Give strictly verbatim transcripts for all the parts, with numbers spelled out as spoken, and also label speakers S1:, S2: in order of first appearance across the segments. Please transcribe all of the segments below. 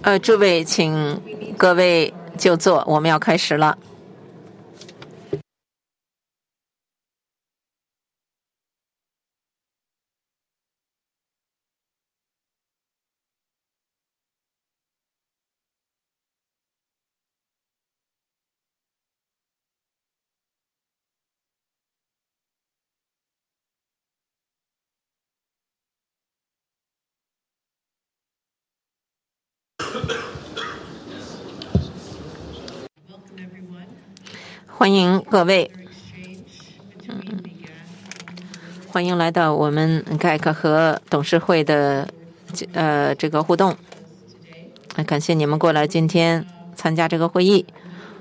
S1: 呃，诸位，请各位就坐，我们要开始了。欢迎各位，嗯，欢迎来到我们盖克和董事会的呃这个互动。感谢你们过来今天参加这个会议。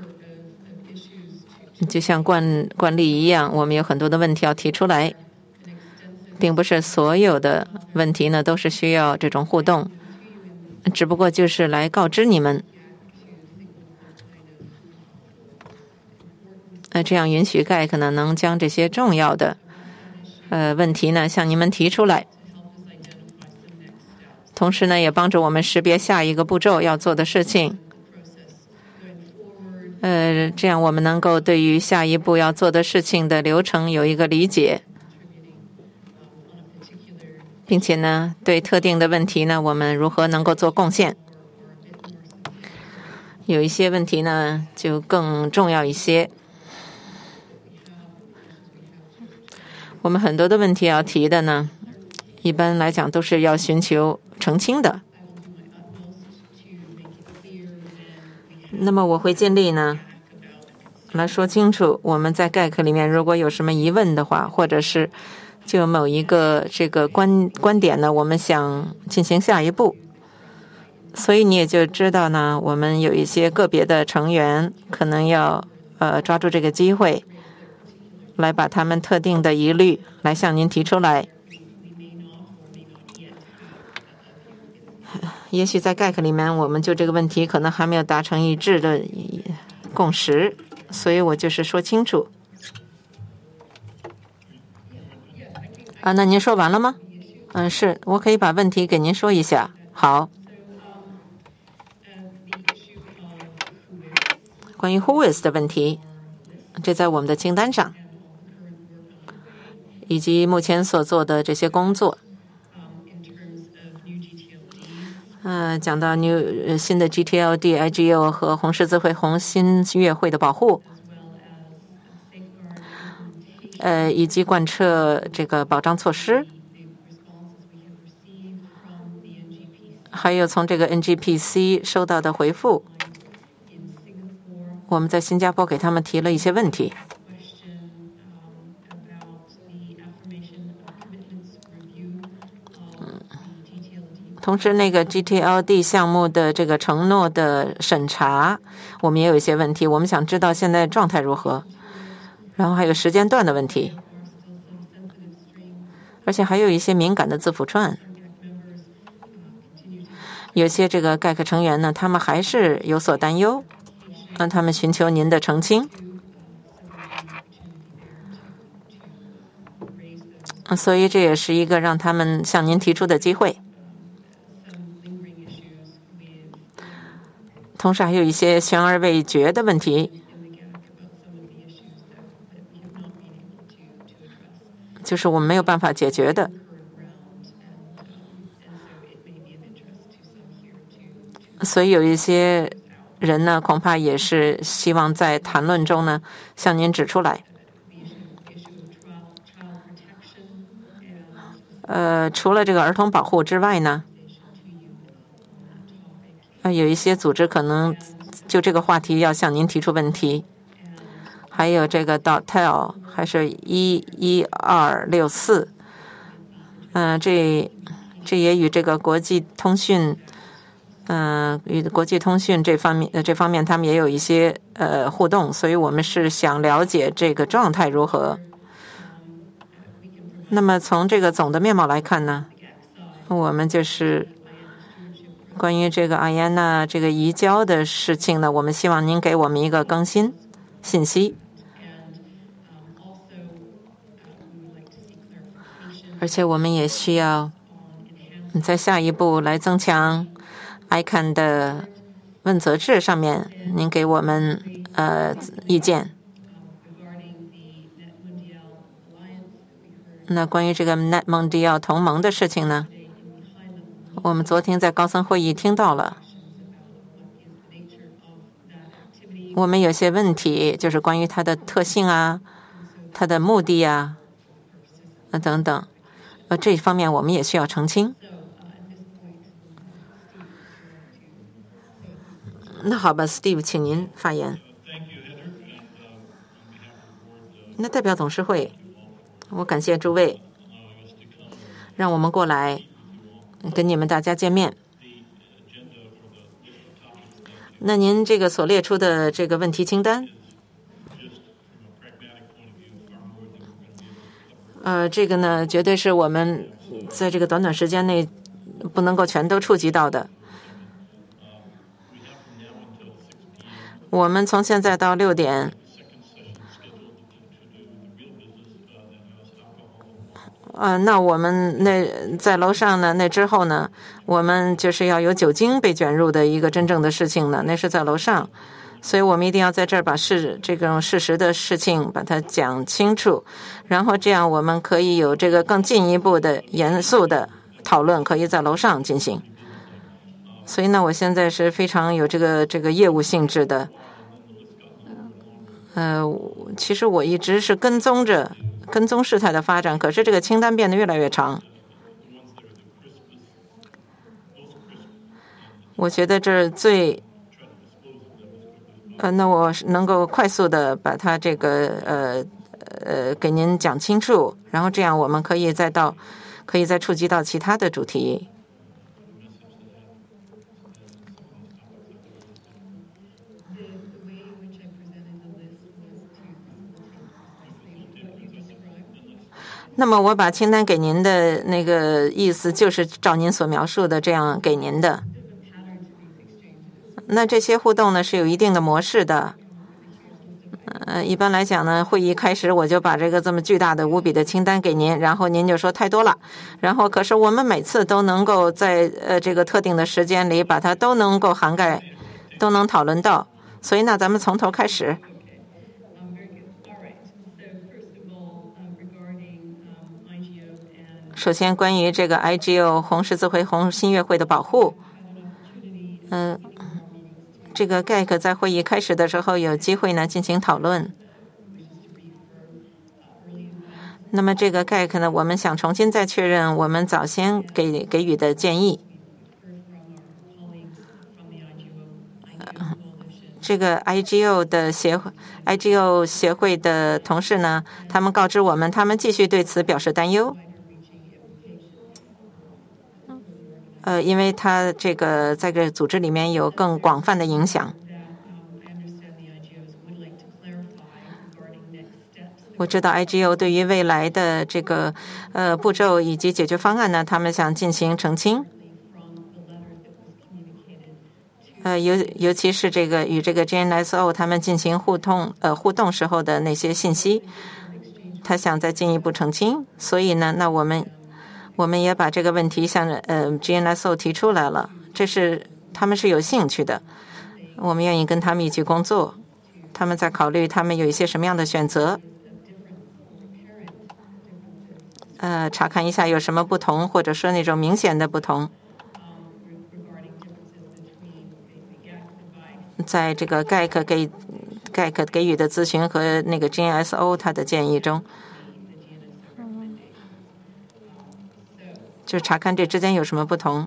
S1: 就像惯惯例一样，我们有很多的问题要提出来，并不是所有的问题呢都是需要这种互动，只不过就是来告知你们。呃，这样允许盖克呢能将这些重要的呃问题呢向你们提出来，同时呢也帮助我们识别下一个步骤要做的事情。呃，这样我们能够对于下一步要做的事情的流程有一个理解，并且呢对特定的问题呢我们如何能够做贡献。有一些问题呢就更重要一些。我们很多的问题要提的呢，一般来讲都是要寻求澄清的。那么我会尽力呢来说清楚，我们在概课里面如果有什么疑问的话，或者是就某一个这个观观点呢，我们想进行下一步。所以你也就知道呢，我们有一些个别的成员可能要呃抓住这个机会，来把他们特定的疑虑来向您提出来。也许在概课里面，我们就这个问题可能还没有达成一致的共识，所以我就是说清楚。啊，那您说完了吗？嗯，是，我可以把问题给您说一下。好。关于 Who is 的问题，这在我们的清单上，以及目前所做的这些工作。嗯、呃，讲到 New 新的 G T L D、I G O 和红十字会、红新月会的保护，呃，以及贯彻这个保障措施，还有从这个 N G P C 收到的回复，我们在新加坡给他们提了一些问题。同时，那个 G T L D 项目的这个承诺的审查，我们也有一些问题。我们想知道现在状态如何，然后还有时间段的问题，而且还有一些敏感的字符串。有些这个盖克成员呢，他们还是有所担忧，让他们寻求您的澄清。所以这也是一个让他们向您提出的机会。同时还有一些悬而未决的问题，就是我们没有办法解决的。所以有一些人呢，恐怕也是希望在谈论中呢向您指出来。呃，除了这个儿童保护之外呢，呃，有一些组织可能就这个话题要向您提出问题。还有这个 .tel 还是一一二六四，嗯，这这也与这个国际通讯，嗯、呃，与国际通讯这方面呃这方面他们也有一些呃互动，所以我们是想了解这个状态如何。那么从这个总的面貌来看呢，我们就是关于这个阿耶娜这个移交的事情呢，我们希望您给我们一个更新信息。而且我们也需要在下一步来增强 I C A N 的问责制上面，您给我们呃意见。那关于这个 Net Mondial 同盟的事情呢，我们昨天在高层会议听到了，我们有些问题就是关于它的特性啊、它的目的啊、呃等等，呃这一方面我们也需要澄清。那好吧 ，Steve， 请您发言。那代表董事会，我感谢诸位，让我们过来跟你们大家见面。那您这个所列出的这个问题清单，呃，这个呢，绝对是我们在这个短短时间内不能够全都触及到的。我们从现在到六点，呃，那我们那在楼上呢，那之后呢，我们就是要有酒精被卷入的一个真正的事情呢，那是在楼上，所以我们一定要在这儿把事这种事实的事情把它讲清楚，然后这样我们可以有这个更进一步的严肃的讨论，可以在楼上进行。所以呢，我现在是非常有这个这个业务性质的。呃，其实我一直是跟踪着跟踪事态的发展，可是这个清单变得越来越长。我觉得这最，呃，那我能够快速的把它这个呃呃给您讲清楚，然后这样我们可以再到可以再触及到其他的主题。那么我把清单给您的那个意思，就是照您所描述的这样给您的。那这些互动呢是有一定的模式的。呃，一般来讲呢，会议开始我就把这个这么巨大的无比的清单给您，然后您就说太多了。然后可是我们每次都能够在呃这个特定的时间里把它都能够涵盖，都能讨论到。所以呢，咱们从头开始。首先，关于这个 I G O 红十字会、红新月会的保护，嗯、呃，这个 G A C 在会议开始的时候有机会呢进行讨论。那么这个 G A C 呢，我们想重新再确认我们早先给给予的建议。呃、这个 I G O 的协会 I G O 协会的同事呢，他们告知我们，他们继续对此表示担忧。呃，因为它这个在这个组织里面有更广泛的影响。我知道 I G O 对于未来的这个呃步骤以及解决方案呢，他们想进行澄清。呃，尤尤其是这个与这个 G N S O 他们进行互动呃互动时候的那些信息，他想再进一步澄清。所以呢，那我们。我们也把这个问题向呃 G N S O 提出来了，这是他们是有兴趣的，我们愿意跟他们一起工作。他们在考虑他们有一些什么样的选择，呃，查看一下有什么不同，或者说那种明显的不同，在这个 G A C 给 G A C 给予的咨询和那个 G N S O 他的建议中。就查看这之间有什么不同。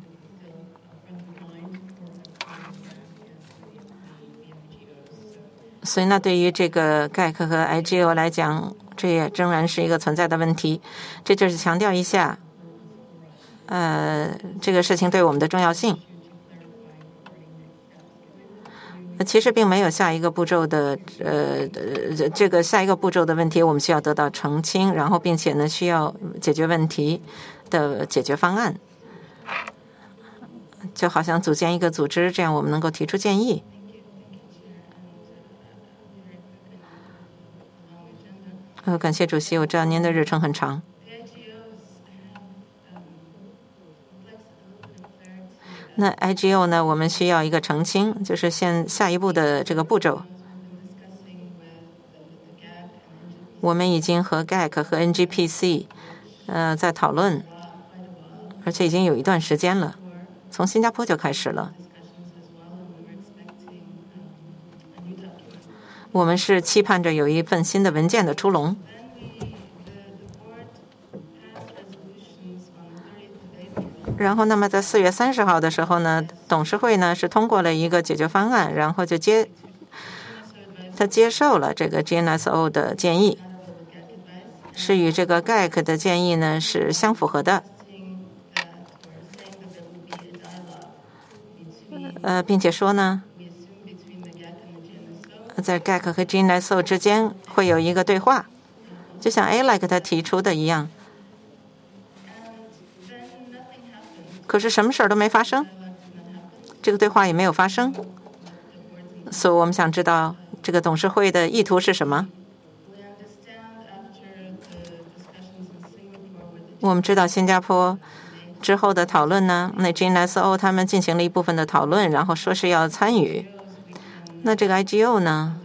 S1: 所以呢，对于这个 G A C 和 I G O 来讲，这也仍然是一个存在的问题。这就是强调一下，呃，这个事情对我们的重要性。其实并没有下一个步骤的，呃，这个下一个步骤的问题，我们需要得到澄清，然后并且呢，需要解决问题的解决方案，就好像组建一个组织，这样我们能够提出建议。呃，感谢主席，我知道您的日程很长。 那 I G O 呢，我们需要一个澄清，就是现下一步的这个步骤。我们已经和 G A C 和 N G P C 呃在讨论，而且已经有一段时间了，从新加坡就开始了。我们是期盼着有一份新的文件的出笼。然后，那么在四月三十号的时候呢，董事会呢是通过了一个解决方案，然后就接他接受了这个 G N S O 的建议，是与这个 G A C 的建议呢是相符合的。呃，并且说呢，在 G A C 和 G N S O 之间会有一个对话，就像 A L E C 他提出的一样。可是什么事儿都没发生，这个对话也没有发生，所以我们想知道这个董事会的意图是什么。我们知道新加坡之后的讨论呢，那 G N S O 他们进行了一部分的讨论，然后说是要参与。那这个 I G O 呢，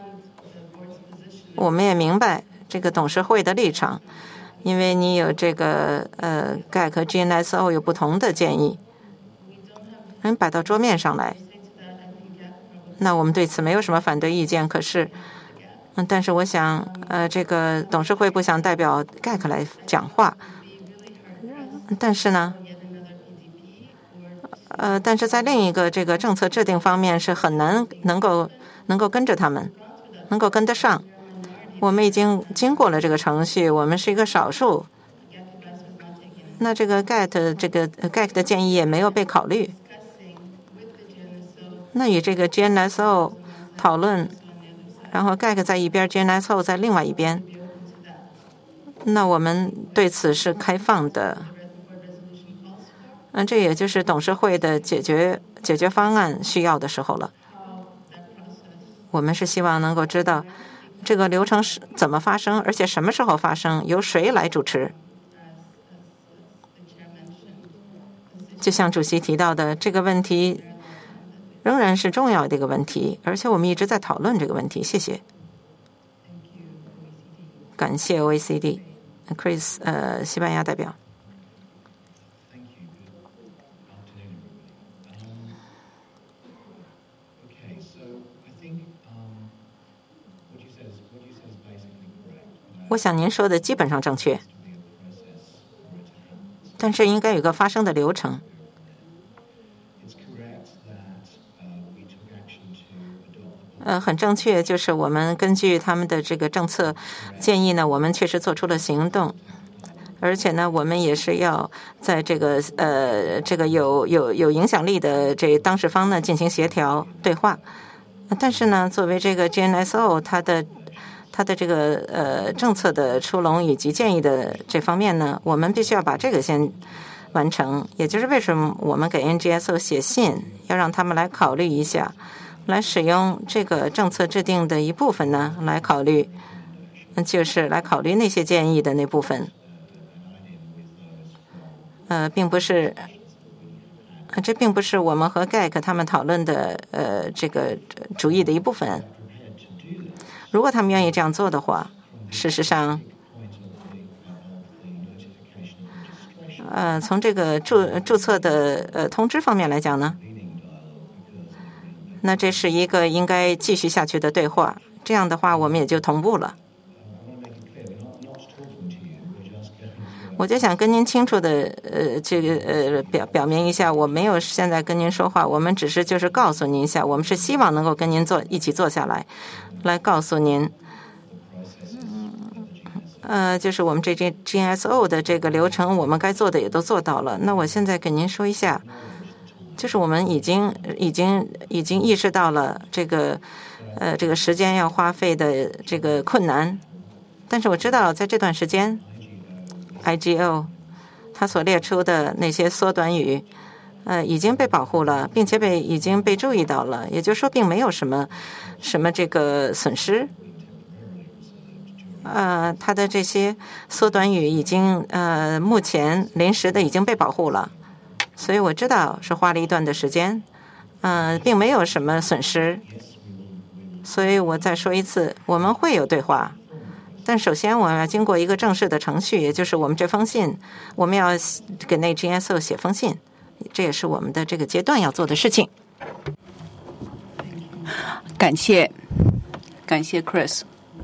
S1: 我们也明白这个董事会的立场。因为你有这个呃 G A C 和 G N S O 有不同的建议，能摆到桌面上来，那我们对此没有什么反对意见。可是，嗯，但是我想，呃，这个董事会不想代表 G A C 来讲话，但是呢，呃，但是在另一个这个政策制定方面是很难能够能够跟着他们，能够跟得上。我们已经经过了这个程序，我们是一个少数。那这个 G A T 这个 G A C 的建议也没有被考虑。那与这个 G N S O 讨论，然后 G A C 在一边 ，G N S O 在另外一边。那我们对此是开放的。嗯，这也就是董事会的解决解决方案需要的时候了。我们是希望能够知道这个流程是怎么发生，而且什么时候发生，由谁来主持。就像主席提到的，这个问题仍然是重要的一个问题，而且我们一直在讨论这个问题。谢谢。感谢 O E C D，Chris， 呃，西班牙代表。我想您说的基本上正确，但是应该有个发生的流程。呃，很正确，就是我们根据他们的这个政策建议呢，我们确实做出了行动，而且呢，我们也是要在这个呃这个有有有影响力的这当事方呢进行协调对话。但是呢，作为这个 G N S O， 它的它的这个呃政策的出笼以及建议的这方面呢，我们必须要把这个先完成。也就是为什么我们给 N G S O 写信，要让他们来考虑一下，来使用这个政策制定的一部分呢，来考虑，就是来考虑那些建议的那部分。呃，并不是，这并不是我们和 G A C 他们讨论的呃这个主意的一部分。如果他们愿意这样做的话，事实上，呃，从这个注注册的呃通知方面来讲呢，那这是一个应该继续下去的对话。这样的话，我们也就同步了。我就想跟您清楚的呃这个呃表表明一下，我没有现在跟您说话，我们只是就是告诉您一下，我们是希望能够跟您坐一起坐下来，来告诉您，呃，就是我们这这 G N S O 的这个流程，我们该做的也都做到了。那我现在跟您说一下，就是我们已经已经已经意识到了这个呃这个时间要花费的这个困难，但是我知道在这段时间。I G O 它所列出的那些缩短语，呃，已经被保护了，并且被已经被注意到了，也就是说，并没有什么什么这个损失。呃，它的这些缩短语已经呃，目前临时的已经被保护了。 所以我知道是花了一段的时间，嗯、呃，并没有什么损失。所以我再说一次，我们会有对话，但首先我们要经过一个正式的程序，也就是我们这封信，我们要给那 G S O 写封信，这也是我们的这个阶段要做的事情。
S2: 感谢，感谢 Chris。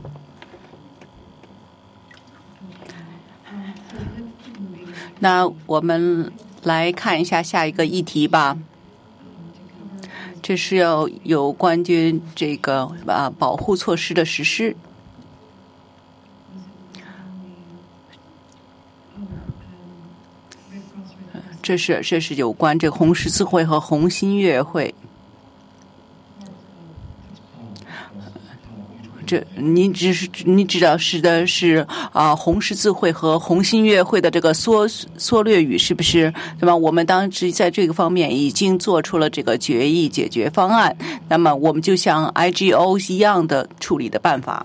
S2: 那我们来看一下下一个议题吧。这是要有关于这个啊保护措施的实施。这是这是有关这个红十字会和红新月会。这你只是你知道是的是啊、呃，红十字会和红新月会的这个缩缩略语是不是？对吧？我们当时在这个方面已经做出了这个决议解决方案。那么我们就像 I G O 一样的处理的办法。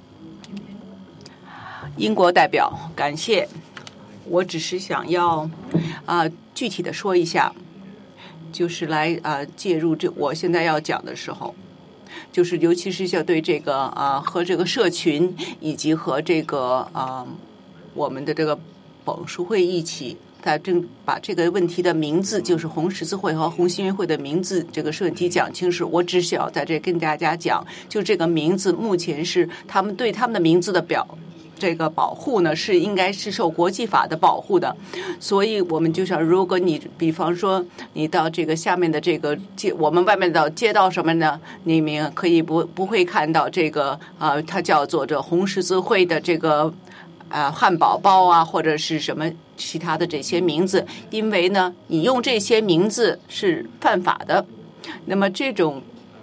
S2: 英国代表，感谢。我只是想要啊、呃、具体的说一下，就是来啊、呃、介入这我现在要讲的时候。就是尤其是要对这个啊、呃、和这个社群以及和这个啊、呃、我们的这个本书会一起，他正把这个问题的名字，就是红十字会和红新月会的名字这个问题讲清楚。我只想在这跟大家讲，就这个名字目前是他们对他们的名字的表。这个保护呢是应该是受国际法的保护的，所以我们就想，如果你比方说你到这个下面的这个街，我们外面的街道什么呢，你们可以不不会看到这个啊、呃，它叫做这红十字会的这个啊、呃、汉堡包啊，或者是什么其他的这些名字，因为呢，你用这些名字是犯法的。那么这种。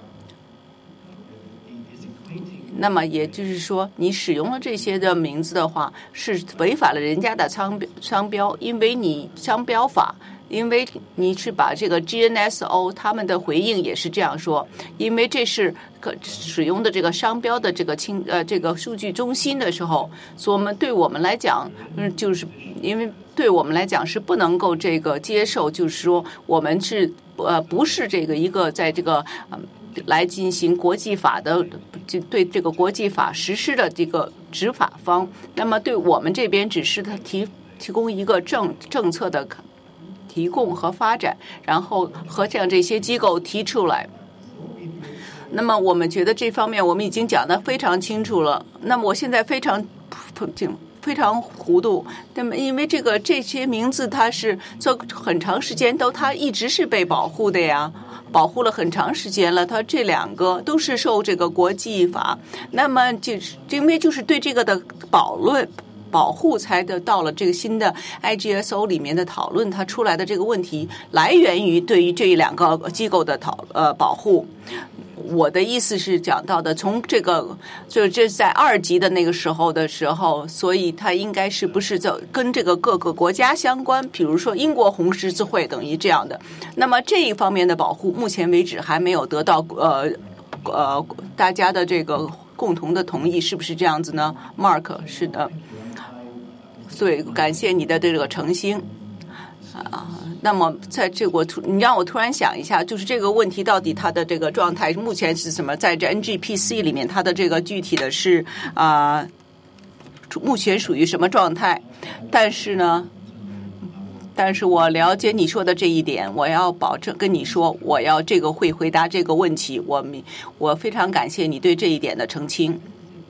S2: 那么也就是说，你使用了这些的名字的话，是违反了人家的商标商标，因为你商标法，因为你是把这个 G N S O 他们的回应也是这样说，因为这是可使用的这个商标的这个清呃这个数据中心的时候，所以我们对我们来讲，嗯，就是因为对我们来讲是不能够这个接受，就是说我们是呃不是这个一个在这个嗯。来进行国际法的，就对这个国际法实施的这个执法方，那么对我们这边只是他提提供一个政政策的提供和发展，然后和向这些机构提出来。那么我们觉得这方面我们已经讲得非常清楚了。那么我现在非常非常糊涂，那么因为这个这些名字它是做很长时间都它一直是被保护的呀。保护了很长时间了，它这两个都是受这个国际法，那么就是因为就是对这个的保论保护才得到了这个新的 I G S O 里面的讨论，它出来的这个问题来源于对于这两个机构的讨呃保护。我的意思是讲到的，从这个就这在二级的那个时候的时候，所以它应该是不是就跟这个各个国家相关，比如说英国红十字会等于这样的。那么这一方面的保护，目前为止还没有得到呃呃大家的这个共同的同意，是不是这样子呢 ？Mark 是的，所以感谢你的这个诚心啊。那么在这我突你让我突然想一下，就是这个问题到底它的这个状态目前是什么？在这 N G P C 里面，它的这个具体的是啊、呃，目前属于什么状态？但是呢，但是我了解你说的这一点，我要保证跟你说，我要这个会回答这个问题。我我非常感谢你对这一点的澄清。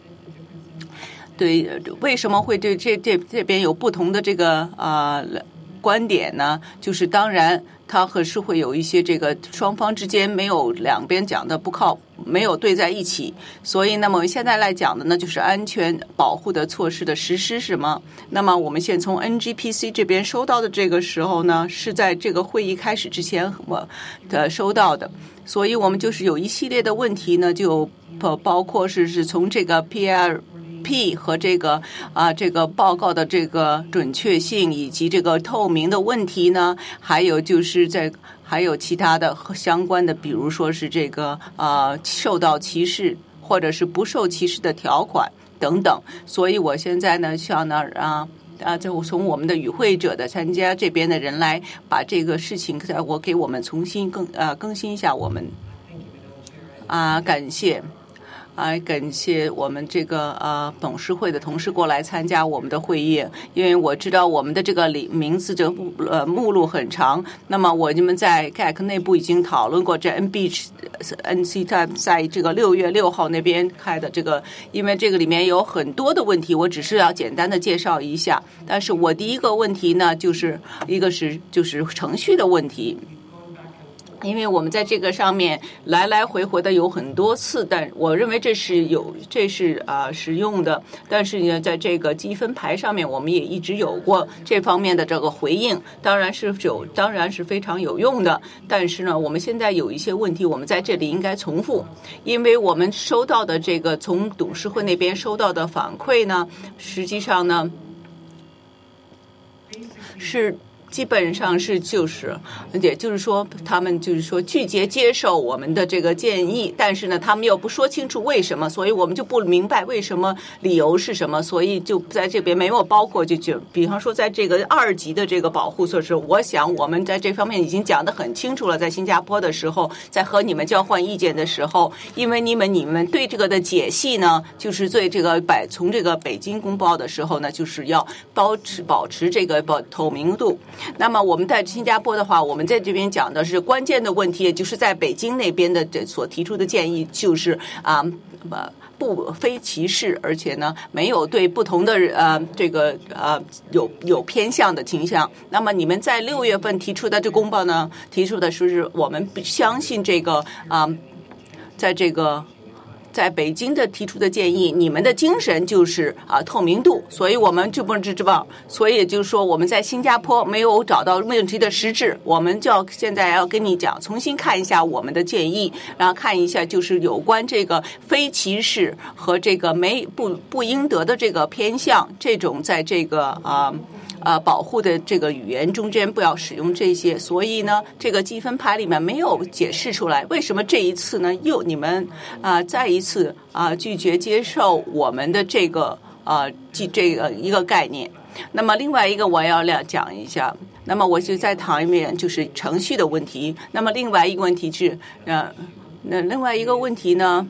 S2: 对，为什么会对这这这边有不同的这个啊？呃观点呢，就是当然它可是会有一些这个双方之间没有两边讲的不靠没有对在一起，所以那么现在来讲的呢，就是安全保护的措施的实施是什么？那么我们现从 N G P C 这边收到的这个时候呢，是在这个会议开始之前我的收到的，所以我们就是有一系列的问题呢，就包括是是从这个 P R P 和这个啊这个报告的这个准确性以及这个透明的问题呢，还有就是在还有其他的相关的，比如说是这个啊受到歧视或者是不受歧视的条款等等。所以我现在呢想呢啊啊，就从我们的与会者的参加这边的人来把这个事情，我给我们重新更呃更新一下我们啊，感谢。啊，感谢我们这个呃董事会的同事过来参加我们的会议，因为我知道我们的这个里名字这个呃目录很长。那么我们在 G A C 内部已经讨论过，这 N B N C 在在这个六月六号那边开的这个，因为这个里面有很多的问题，我只是要简单的介绍一下。但是我第一个问题呢，就是一个是就是程序的问题。因为我们在这个上面来来回回的有很多次，但我认为这是有这是啊、呃、实用的。但是呢，在这个积分牌上面，我们也一直有过这方面的这个回应，当然是有，当然是非常有用的。但是呢，我们现在有一些问题，我们在这里应该重复，因为我们收到的这个从董事会那边收到的反馈呢，实际上呢是。基本上是就是，也就是说，他们就是说拒绝接受我们的这个建议，但是呢，他们又不说清楚为什么，所以我们就不明白为什么理由是什么，所以就在这边没有包括就就，比方说在这个二级的这个保护措施，我想我们在这方面已经讲得很清楚了，在新加坡的时候，在和你们交换意见的时候，因为你们你们对这个的解析呢，就是对这个百从这个北京公报的时候呢，就是要保持保持这个保透明度。那么我们在新加坡的话，我们在这边讲的是关键的问题，也就是在北京那边的这所提出的建议，就是啊呃不非歧视，而且呢没有对不同的呃这个呃有有偏向的倾向。那么你们在六月份提出的这公报呢，提出的是我们相信这个啊、呃，在这个。在北京的提出的建议，你们的精神就是啊透明度，所以我们就不知道，所以就是说我们在新加坡没有找到问题的实质，我们就要现在要跟你讲，重新看一下我们的建议，然后看一下就是有关这个非歧视和这个没不不应得的这个偏向，这种在这个啊。呃，保护的这个语言中间不要使用这些，所以呢，这个积分牌里面没有解释出来，为什么这一次呢，又你们啊、呃、再一次啊、呃、拒绝接受我们的这个呃这这个一个概念。那么另外一个我要来讲一下，那么我就再谈一遍就是程序的问题。那么另外一个问题是，呃，那另外一个问题呢？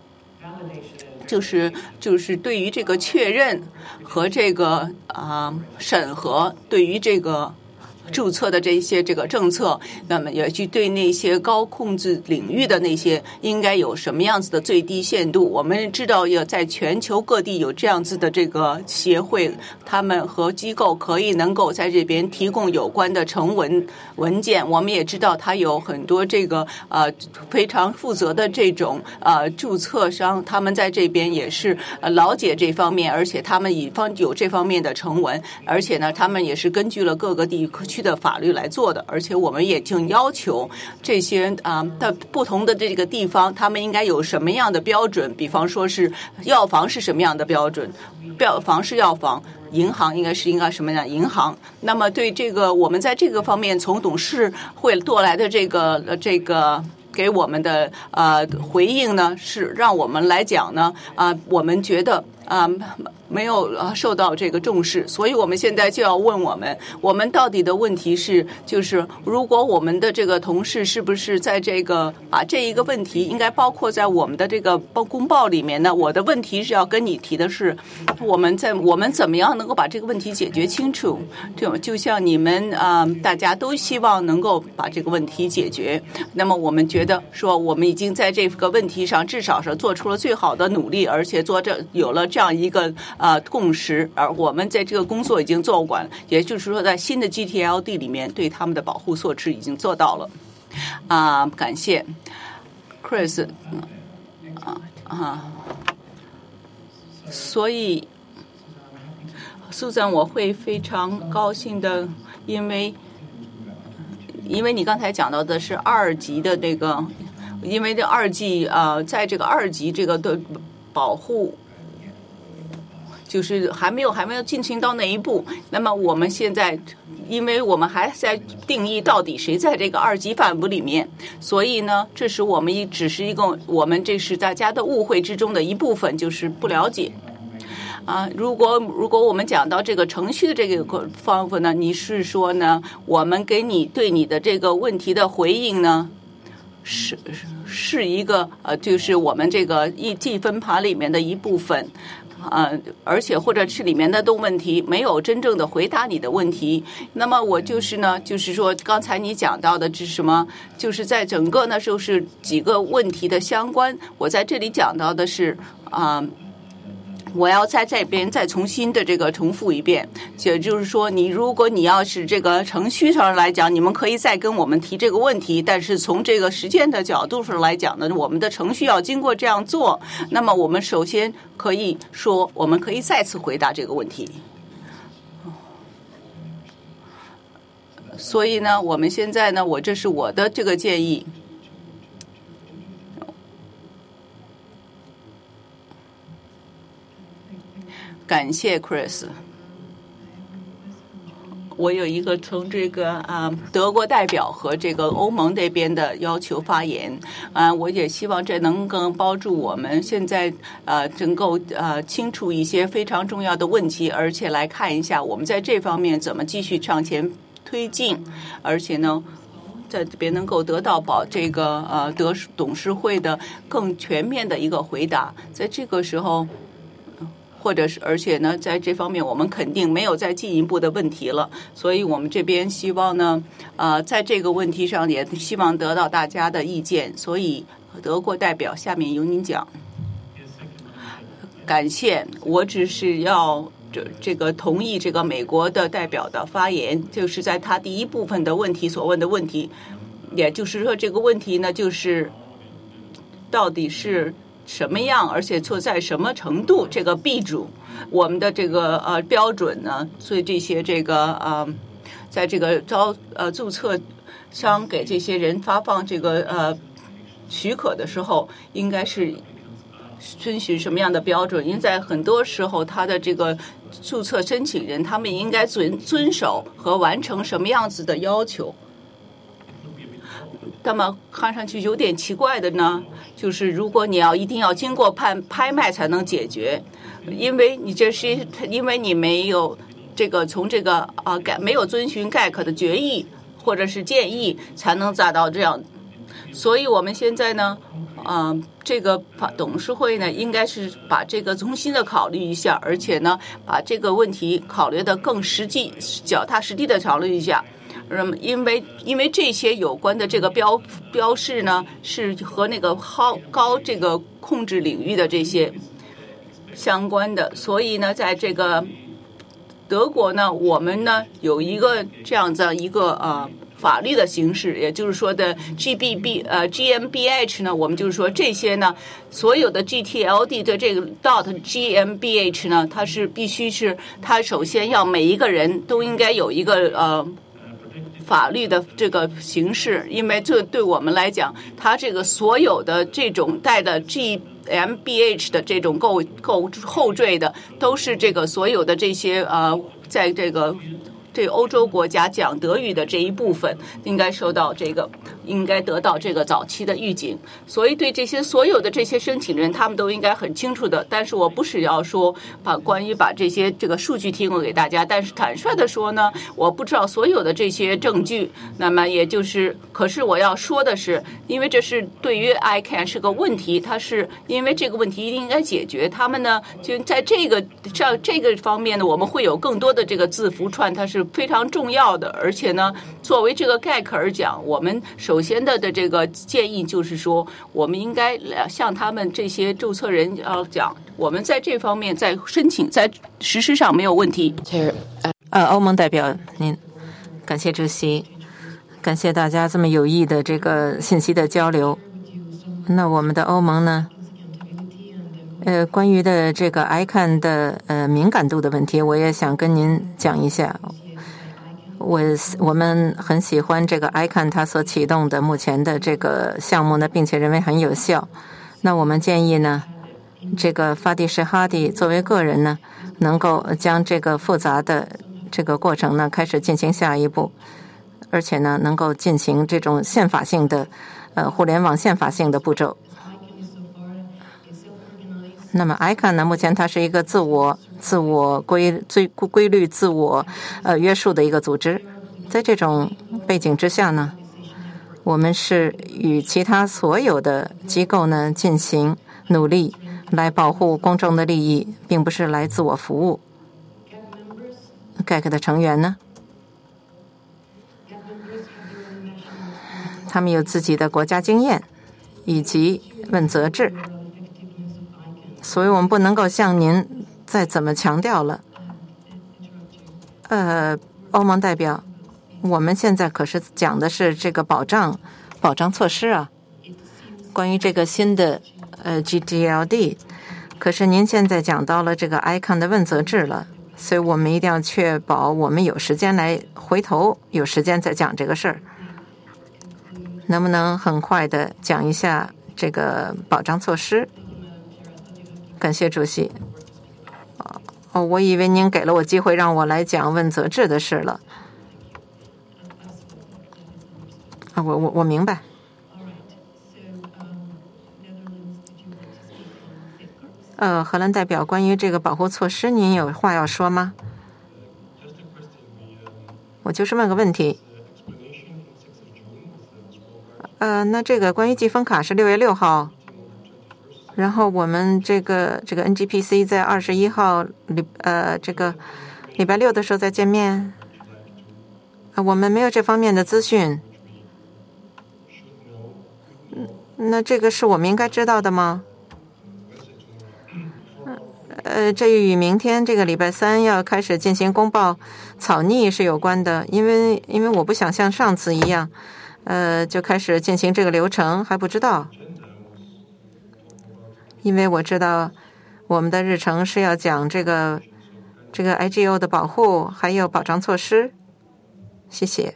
S2: 就是就是对于这个确认和这个啊、呃、审核，对于这个注册的这些这个政策，那么也去对那些高控制领域的那些应该有什么样子的最低限度。我们知道要在全球各地有这样子的这个协会，他们和机构可以能够在这边提供有关的成文文件。我们也知道它有很多这个呃非常负责的这种呃注册商，他们在这边也是呃了解这方面，而且他们以方有这方面的成文，而且呢，他们也是根据了各个地区的法律来做的，而且我们也就要求这些啊的、呃、不同的这个地方，他们应该有什么样的标准？比方说是药房是什么样的标准？药房是药房，银行应该是应该什么样？银行。那么对这个，我们在这个方面从董事会过来的这个呃这个。给我们的呃回应呢，是让我们来讲呢啊、呃，我们觉得啊、呃、没有受到这个重视，所以我们现在就要问我们，我们到底的问题是，就是如果我们的这个同事是不是在这个把这一个问题应该包括在我们的这个公报里面呢？我的问题是要跟你提的是，我们在我们怎么样能够把这个问题解决清楚？就就像你们啊、呃，大家都希望能够把这个问题解决，那么我们觉得。说我们已经在这个问题上至少是做出了最好的努力，而且做这有了这样一个呃共识，而我们在这个工作已经做完，也就是说在新的 G T L D 里面对他们的保护措施已经做到了啊、呃，感谢 Chris 啊啊，所以 Susan 我会非常高兴的，因为。因为你刚才讲到的是二级的这个，因为这二级呃，在这个二级这个的保护，就是还没有还没有进行到那一步。那么我们现在，因为我们还在定义到底谁在这个二级范围里面，所以呢，这是我们一只是一个我们这是大家的误会之中的一部分，就是不了解。 啊，如果如果我们讲到这个程序的这个方法呢，你是说呢，我们给你对你的这个问题的回应呢，是是一个呃，就是我们这个一计分盘里面的一部分。呃，而且或者是里面的动问题没有真正的回答你的问题，那么我就是呢，就是说刚才你讲到的是什么？就是在整个呢，就是几个问题的相关。我在这里讲到的是啊。呃我要在这边再重新的这个重复一遍，也就是说，你如果你要是这个程序上来讲，你们可以再跟我们提这个问题，但是从这个实践的角度上来讲呢，我们的程序要经过这样做，那么我们首先可以说，我们可以再次回答这个问题。所以呢，我们现在呢，我这是我的这个建议。感谢 Chris。我有一个从这个啊德国代表和这个欧盟这边的要求发言啊，我也希望这能更帮助我们现在呃能够呃清楚一些非常重要的问题，而且来看一下我们在这方面怎么继续向前推进，而且呢。在这边能够得到保这个呃德董事会的更全面的一个回答，在这个时候。或者是，而且呢，在这方面我们肯定没有再进一步的问题了，所以我们这边希望呢，呃，在这个问题上也希望得到大家的意见。所以，德国代表，下面由您讲。感谢，我只是要这这个同意这个美国的代表的发言，就是在他第一部分的问题所问的问题，也就是说这个问题呢，就是到底是。什么样，而且错在什么程度？这个 B 组，我们的这个呃标准呢？所以这些这个呃，在这个招呃注册商给这些人发放这个呃许可的时候，应该是遵循什么样的标准？因为在很多时候，他的这个注册申请人，他们应该遵遵守和完成什么样子的要求？那么看上去有点奇怪的呢，就是如果你要一定要经过拍拍卖才能解决，因为你这是因为你没有这个从这个啊盖没有遵循盖克的决议或者是建议才能达到这样，所以我们现在呢，啊、呃、这个董事会呢应该是把这个重新的考虑一下，而且呢把这个问题考虑的更实际、脚踏实地的考虑一下。嗯，因为因为这些有关的这个标标示呢，是和那个高高这个控制领域的这些相关的，所以呢，在这个德国呢，我们呢有一个这样的一个呃法律的形式，也就是说的 G B B 呃 G M B H 呢，我们就是说这些呢，所有的 G T L D 的这个 dot G M B H 呢，它是必须是它首先要每一个人都应该有一个呃。法律的这个形式，因为这对我们来讲，它这个所有的这种带的 G M B H 的这种构构后缀的，都是这个所有的这些呃，在这个这欧洲国家讲德语的这一部分，应该受到这个，应该得到这个早期的预警。所以对这些所有的这些申请人，他们都应该很清楚的。但是我不是要说把关于把这些这个数据提供给大家，但是坦率的说呢，我不知道所有的这些证据。那么也就是，可是我要说的是，因为这是对于 I C A N 是个问题，它是因为这个问题一定应该解决。他们呢，就在这个这这个方面呢，我们会有更多的这个字符串，它是非常重要的。而且呢，作为这个盖克而讲，我们首先的的这个建议就是说，我们应该向他们这些注册人要讲，我们在这方面在申请在实施上没有问题。
S1: 呃，欧盟代表您，感谢主席，感谢大家这么有益的这个信息的交流。那我们的欧盟呢？呃，关于的这个 I C A N 的呃敏感度的问题，我也想跟您讲一下。我我们很喜欢这个 I C A N 它所启动的目前的这个项目呢，并且认为很有效。那我们建议呢，这个法蒂什哈蒂作为个人呢，能够将这个复杂的这个过程呢，开始进行下一步，而且呢，能够进行这种宪法性的呃互联网宪法性的步骤。那么 I C A N 呢，目前它是一个自我自我规最规律、自我呃约束的一个组织。在这种背景之下呢，我们是与其他所有的机构呢进行努力，来保护公众的利益，并不是来自我服务。G A C 的成员呢，他们有自己的国家经验以及问责制，所以我们不能够向您再怎么强调了。呃，欧盟代表，我们现在可是讲的是这个保障保障措施啊，关于这个新的呃 G T L D， 可是您现在讲到了这个 I C A N 的问责制了，所以我们一定要确保我们有时间来回头，有时间再讲这个事儿。能不能很快的讲一下这个保障措施？感谢主席。哦，我以为您给了我机会让我来讲问责制的事了。啊，我我我明白。呃，荷兰代表，关于这个保护措施，您有话要说吗？我就是问个问题。呃，那这个关于积分卡是六月六号，然后我们这个这个 N G P C 在二十一号礼呃这个礼拜六的时候再见面。啊，我们没有这方面的资讯。那这个是我们应该知道的吗？呃，这与明天这个礼拜三要开始进行公报草拟是有关的，因为因为我不想像上次一样，呃，就开始进行这个流程还不知道，因为我知道我们的日程是要讲这个这个 I G O 的保护还有保障措施。谢谢。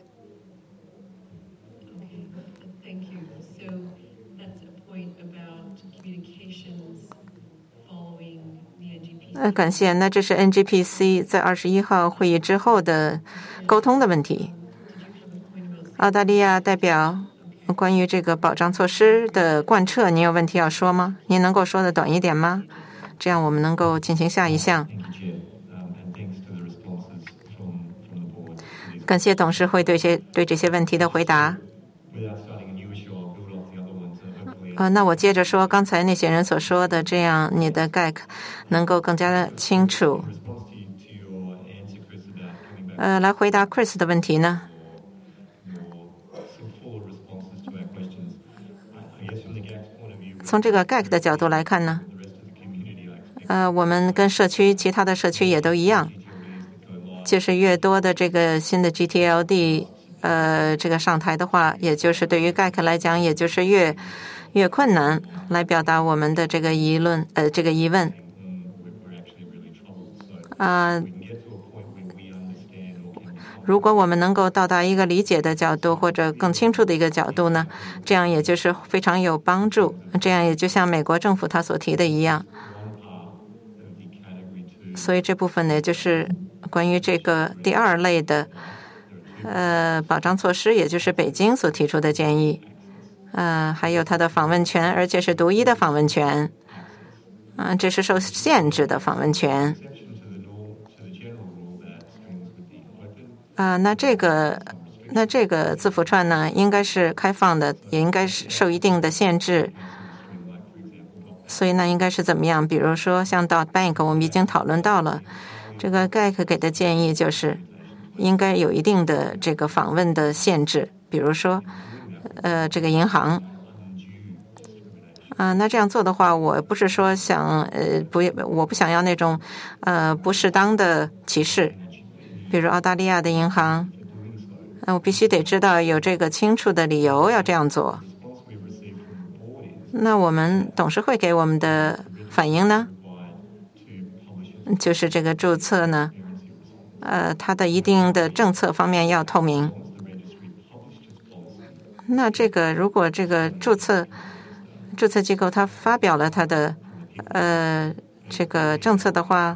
S1: 呃，感谢。那这是 N G P C 在二十一号会议之后的沟通的问题。澳大利亚代表，关于这个保障措施的贯彻，您有问题要说吗？您能够说的短一点吗？这样我们能够进行下一项。感谢董事会对这对这些问题的回答。呃，那我接着说刚才那些人所说的，这样你的 G A C 能够更加的清楚。呃，来回答 Chris 的问题呢？从这个 G A C 的角度来看呢，呃，我们跟社区其他的社区也都一样，就是越多的这个新的 G T L D， 呃，这个上台的话，也就是对于 G A C 来讲，也就是越越困难来表达我们的这个疑论，呃，这个疑问。啊、呃，如果我们能够到达一个理解的角度，或者更清楚的一个角度呢，这样也就是非常有帮助。这样也就像美国政府他所提的一样。所以这部分呢，就是关于这个第二类的呃保障措施，也就是北京所提出的建议。呃，还有他的访问权，而且是独一的访问权。嗯、呃，这是受限制的访问权。啊、呃，那这个那这个字符串呢，应该是开放的，也应该是受一定的限制。所以呢，应该是怎么样？比如说像 dot bank， 我们已经讨论到了，这个 G A C 给的建议就是应该有一定的这个访问的限制，比如说呃这个银行。啊、呃，那这样做的话，我不是说想呃不，我不想要那种呃不适当的歧视，比如澳大利亚的银行，呃，我必须得知道有这个清楚的理由要这样做。那我们董事会给我们的反应呢，就是这个注册呢，呃，它的一定的政策方面要透明。那这个如果这个注册注册机构它发表了它的呃这个政策的话，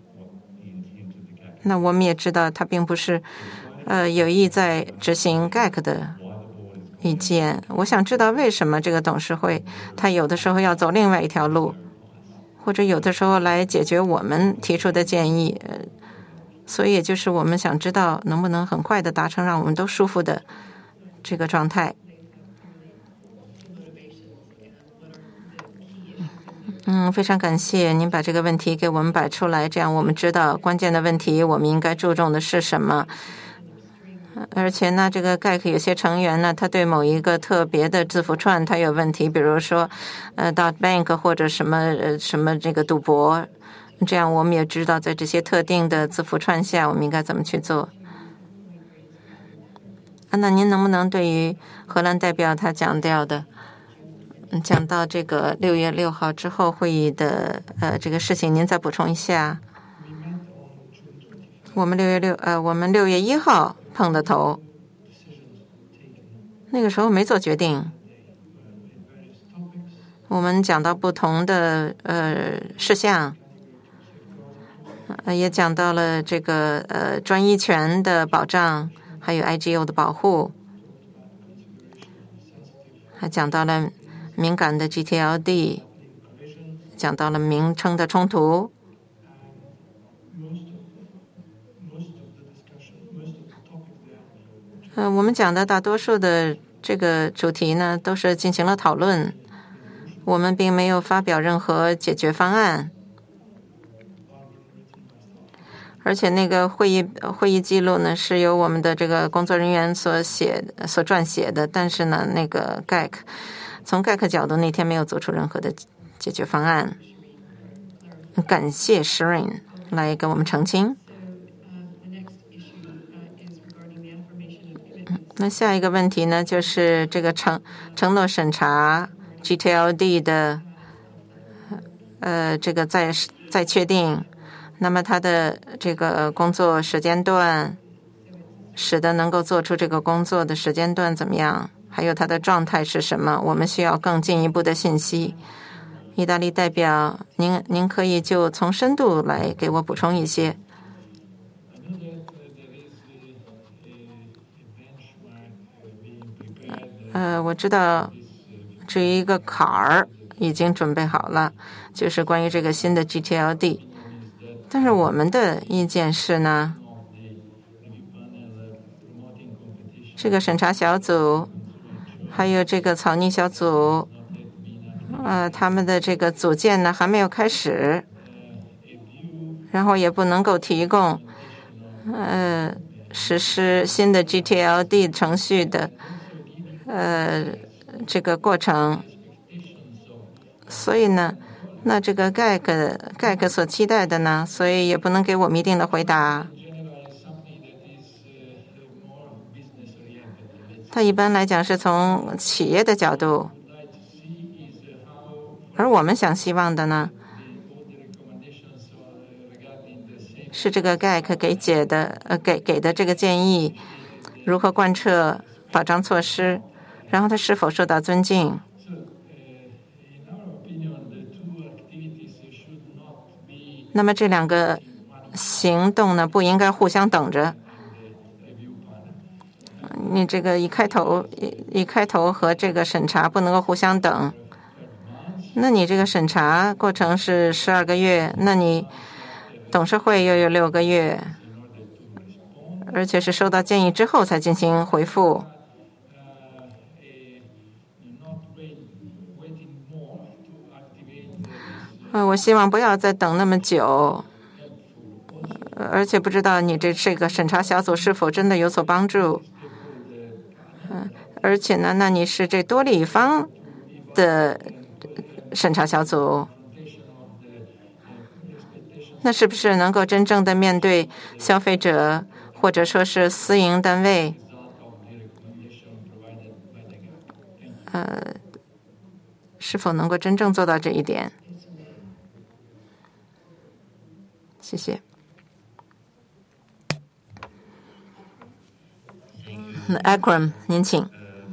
S1: 那我们也知道它并不是呃有意在执行 G A C 的意见。我想知道为什么这个董事会他有的时候要走另外一条路， 或者有的时候来解决我们提出的建议。所以也就是我们想知道能不能很快的达成让我们都舒服的这个状态。嗯，非常感谢您把这个问题给我们摆出来，这样我们知道关键的问题我们应该注重的是什么。而且呢，这个 G A C 有些成员呢，他对某一个特别的字符串他有问题，比如说呃 .bank 或者什么呃什么这个赌博，这样我们也知道在这些特定的字符串下我们应该怎么去做。啊，那您能不能对于荷兰代表他讲到的讲到这个六月六号之后会议的呃这个事情您再补充一下？我们六月六呃我们六月一号碰的头，那个时候没做决定，我们讲到不同的呃事项，呃也讲到了这个呃专一权的保障，还有 I G O 的保护，还讲到了敏感的 G T L D， 讲到了名称的冲突。呃，我们讲的大多数的这个主题呢，都是进行了讨论，我们并没有发表任何解决方案。而且那个会议会议记录呢，是由我们的这个工作人员所写所撰写的，但是呢，那个 G A C 从 G A C 角度那天没有做出任何的解决方案。感谢 Shireen 来给我们澄清。那下一个问题呢，就是这个承承诺审查 G T L D 的呃这个再再确定，那么他的这个工作时间段，使得能够做出这个工作的时间段怎么样？还有他的状态是什么？我们需要更进一步的信息。意大利代表，您您可以就从深度来给我补充一些。呃，我知道这一个坎儿已经准备好了，就是关于这个新的 G T L D。但是我们的意见是呢，这个审查小组还有这个草拟小组，呃，他们的这个组建呢还没有开始，然后也不能够提供呃实施新的 G T L D 程序的呃这个过程，所以呢，那这个 G A C G A C 所期待的呢，所以也不能给我们一定的回答。它一般来讲是从企业的角度，而我们想希望的呢，是这个 G A C 给解的呃给给的这个建议如何贯彻保障措施，然后它是否受到尊敬。那么这两个行动呢，不应该互相等着。你这个一开头一一开头和这个审查不能够互相等。那你这个审查过程是十二个月，那你董事会又有六个月，而且是收到建议之后才进行回复。呃，我希望不要再等那么久，而且不知道你这这个审查小组是否真的有所帮助。嗯，而且呢，那你是这多立方的审查小组，那是不是能够真正的面对消费者或者说是私营单位？呃，是否能够真正做到这一点？谢谢。那 Akram， 您请。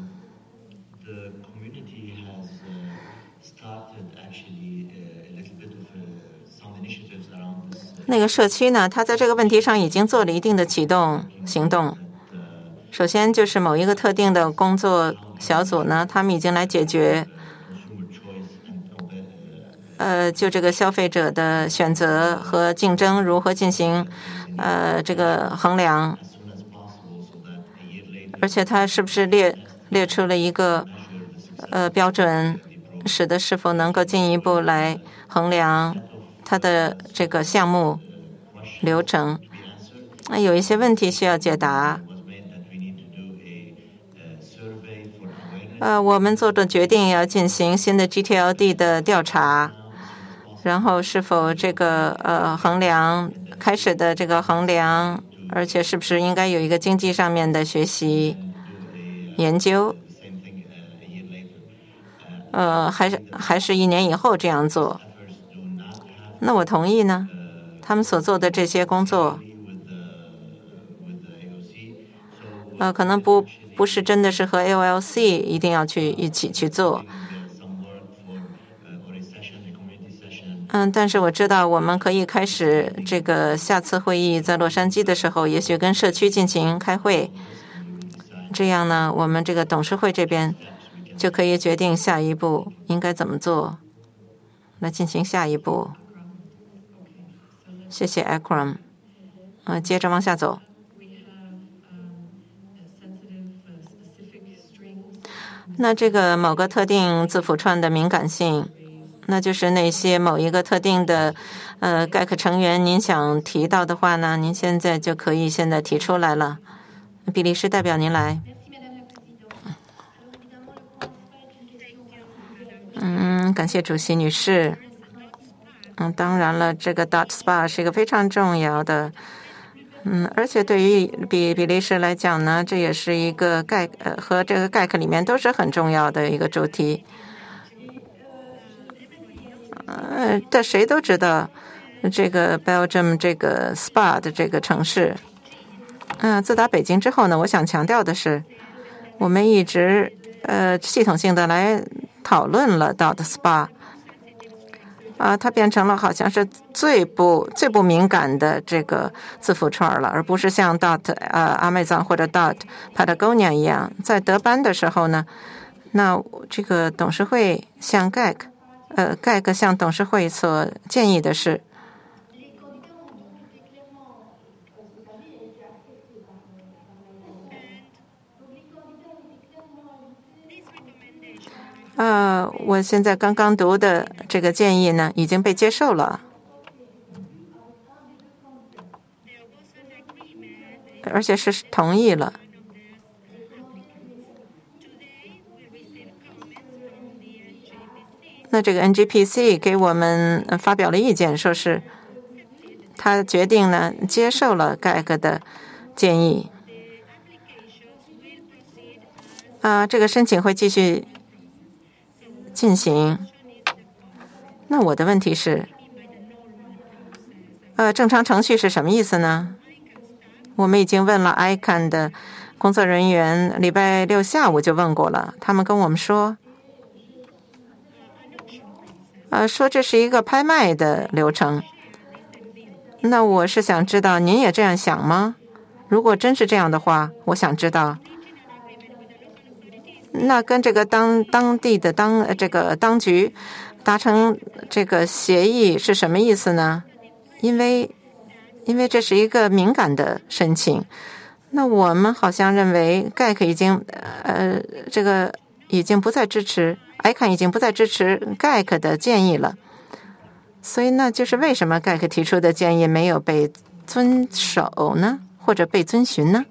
S1: 那个社区呢，他在这个问题上已经做了一定的启动行动。首先就是某一个特定的工作小组呢，他们已经来解决呃，就这个消费者的选择和竞争如何进行呃这个衡量，而且它是不是列列出了一个呃标准，使得是否能够进一步来衡量它的这个项目流程。那有一些问题需要解答。呃，我们做的决定要进行新的 G T L D 的调查，然后是否这个呃衡量开始的这个衡量，而且是不是应该有一个经济上面的学习研究，呃，还是还是一年以后这样做？那我同意呢。他们所做的这些工作，呃，可能不不是真的是和 L L C 一定要去一起去做。嗯，但是我知道我们可以开始这个下次会议在洛杉矶的时候，也许跟社区进行开会。这样呢，我们这个董事会这边就可以决定下一步应该怎么做，来进行下一步。谢谢 Akram。呃，接着往下走。那这个某个特定字符串的敏感性，那就是那些某一个特定的呃 G A C 成员，您想提到的话呢，您现在就可以现在提出来了。比利时代表您来。嗯，感谢主席女士。嗯，当然了，这个 dot spa 是一个非常重要的，嗯，而且对于比比利时来讲呢，这也是一个 G A C 呃和这个 G A C 里面都是很重要的一个主题。呃，但谁都知道这个 Belgium 这个 spa 的这个城市。嗯、呃，自打北京之后呢，我想强调的是，我们一直呃系统性的来讨论了 dot spa。啊，它变成了好像是最不最不敏感的这个字符串了，而不是像 dot 呃 Amazon 或者 dot Patagonia 一样。在德班的时候呢，那这个董事会向 G A C 呃 G A C 向董事会所建议的是，呃，我现在刚刚读的这个建议呢，已经被接受了，而且是同意了。那这个 N G P C 给我们发表了意见，说是他决定呢接受了 G A C 的建议。啊，这个申请会继续进行。那我的问题是，呃，正常程序是什么意思呢？我们已经问了 I C A N 的工作人员，礼拜六下午就问过了，他们跟我们说，呃，说这是一个拍卖的流程。那我是想知道，您也这样想吗？如果真是这样的话，我想知道。那跟这个当当地的当这个当局达成这个协议是什么意思呢？因为因为这是一个敏感的申请，那我们好像认为 G A C 已经呃这个已经不再支持 I C A N 已经不再支持 G A C 的建议了，所以那就是为什么 G A C 提出的建议没有被遵守呢，或者被遵循呢？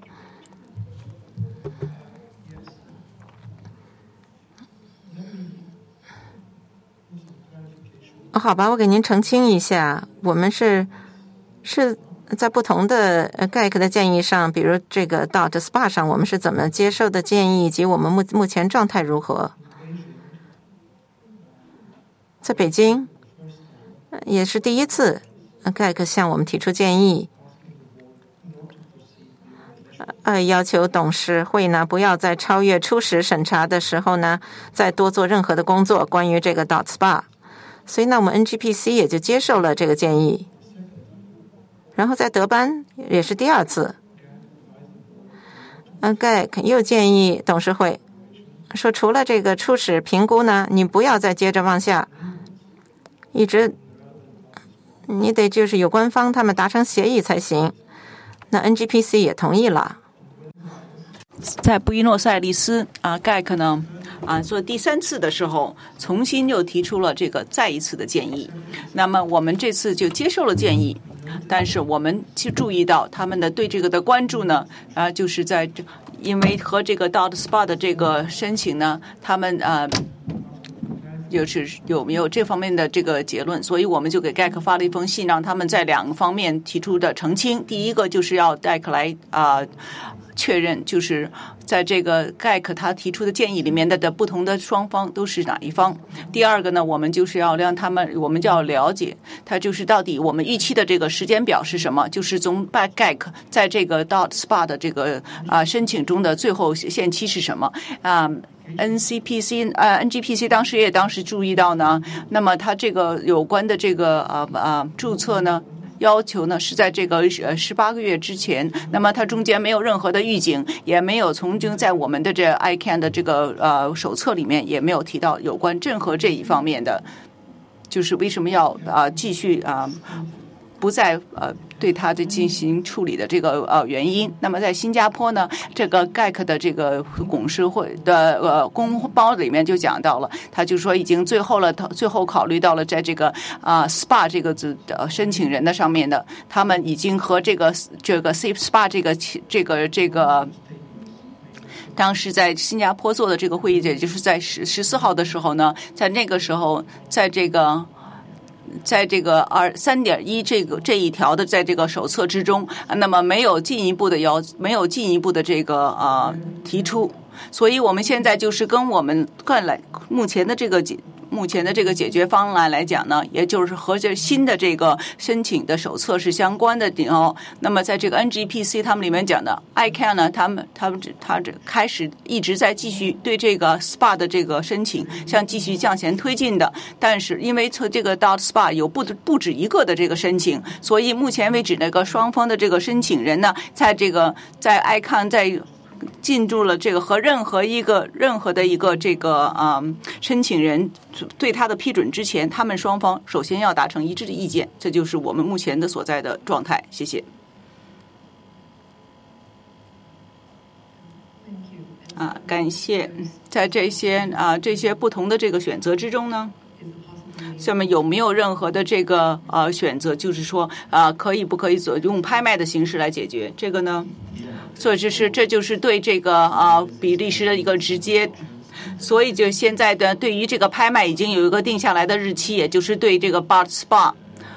S1: 好吧，我给您澄清一下，我们是是在不同的 G A C 的建议上，比如这个 dot spa 上，我们是怎么接受的建议，以及我们目目前状态如何。在北京也是第一次 G A C 向我们提出建议，呃，要求董事会呢不要在超越初始审查的时候呢，再多做任何的工作关于这个 dot spa。所以呢，我们 N G P C 也就接受了这个建议。然后在德班也是第二次，嗯 ，G A C 又建议董事会说，除了这个初始评估呢，你不要再接着往下， 一直你得就是有关方他们达成协议才行。那 N G P C 也同意了。
S2: 在布宜诺斯艾利斯啊，盖克呢啊做第三次的时候，重新又提出了这个再一次的建议。那么我们这次就接受了建议，但是我们去注意到他们的对这个的关注呢啊，就是在因为和这个 dot spa 的这个申请呢，他们啊。就是有没有这方面的这个结论，所以我们就给盖克发了一封信，让他们在两个方面提出的澄清。第一个就是要盖克来啊、呃、确认，就是在这个盖克他提出的建议里面的的不同的双方都是哪一方。第二个呢，我们就是要让他们，我们就要了解他就是到底我们预期的这个时间表是什么，就是从盖克在这个 dot spa 的这个啊、呃、申请中的最后限期是什么啊。呃N C P C 呃 N G P C 当时也当时注意到呢，那么它这个有关的这个呃呃注册呢要求呢是在这个呃十八个月之前，那么它中间没有任何的预警，也没有从中在我们的这 I C A N 的这个呃手册里面也没有提到有关任何这一方面的，就是为什么要啊、呃、继续啊。呃不再呃对它的进行处理的这个呃原因。那么在新加坡呢，这个盖克的这个董事会的呃公报里面就讲到了，他就说已经最后了，最后考虑到了在这个啊、呃、S P A 这个字的申请人的上面的，他们已经和这个这个 S P A 这个这个这个。当时在新加坡做的这个会议，也就是在十十四号的时候呢，在那个时候，在这个。在这个二三点一这个这一条的在这个手册之中，那么没有进一步的要没有进一步的这个呃提出，所以我们现在就是跟我们看来目前的这个解目前的这个解决方案来讲呢，也就是和这新的这个申请的手册是相关的哦。那么在这个 N G P C 他们里面讲的 I C A N 呢，他们他们他这开始一直在继续对这个 S P A 的这个申请向继续向前推进的，但是因为这个 dot S P A 有不不止一个的这个申请，所以目前为止那个双方的这个申请人呢，在这个在 I C A N 在进入了这个和任何一个任何的一个这个啊、嗯、申请人对他的批准之前，他们双方首先要达成一致的意见，这就是我们目前的所在的状态。谢谢。啊，感谢。在这些啊这些不同的这个选择之中呢，下面有没有任何的这个呃选择，就是说啊、呃、可以不可以所用拍卖的形式来解决这个呢？所以就是这就是对这个啊、呃、比利时的一个直接，所以就现在的对于这个拍卖已经有一个定下来的日期，也就是对这个 dot S P A，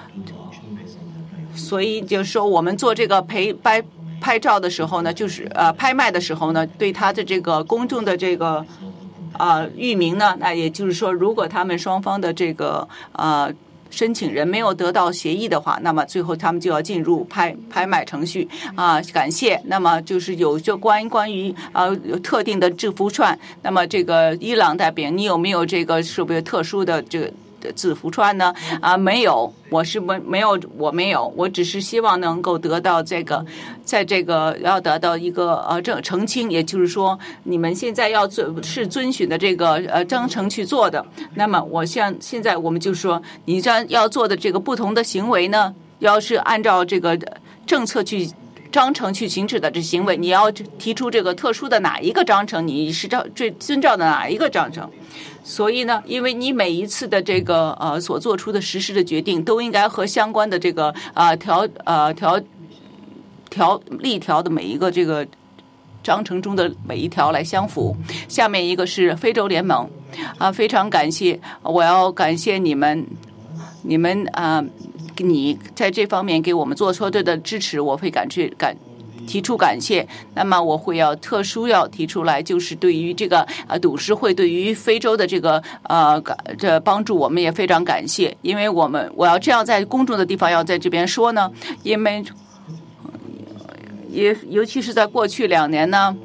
S2: 所以就是说我们做这个陪拍拍照的时候呢，就是呃拍卖的时候呢，对他的这个公众的这个呃域名呢，那也就是说，如果他们双方的这个呃。申请人没有得到协议的话，那么最后他们就要进入拍拍卖程序啊。感谢。那么就是有就关关于呃特定的字符串，那么这个伊朗代表，你有没有这个是不是特殊的这个字符串呢？啊，没有，我是没没有，我没有，我只是希望能够得到这个，在这个要得到一个呃这澄清，也就是说，你们现在要遵是遵循的这个呃章程去做的。那么，我像现在我们就说，你这要做的这个不同的行为呢，要是按照这个政策去。章程去行使的这行为，你要提出这个特殊的哪一个章程，你是照最遵照的哪一个章程？所以呢，因为你每一次的这个呃所做出的实施的决定，都应该和相关的这个呃条呃条条例条的每一个这个章程中的每一条来相符。下面一个是非洲联盟啊、呃，非常感谢，我要感谢你们，你们啊。呃你在这方面给我们做出的支持，我会感谢感提出感谢。那么我会要特殊要提出来，就是对于这个呃董事会对于非洲的这个呃这帮助，我们也非常感谢。因为我们我要这样在公众的地方要在这边说呢，因为也尤其是在过去两年呢。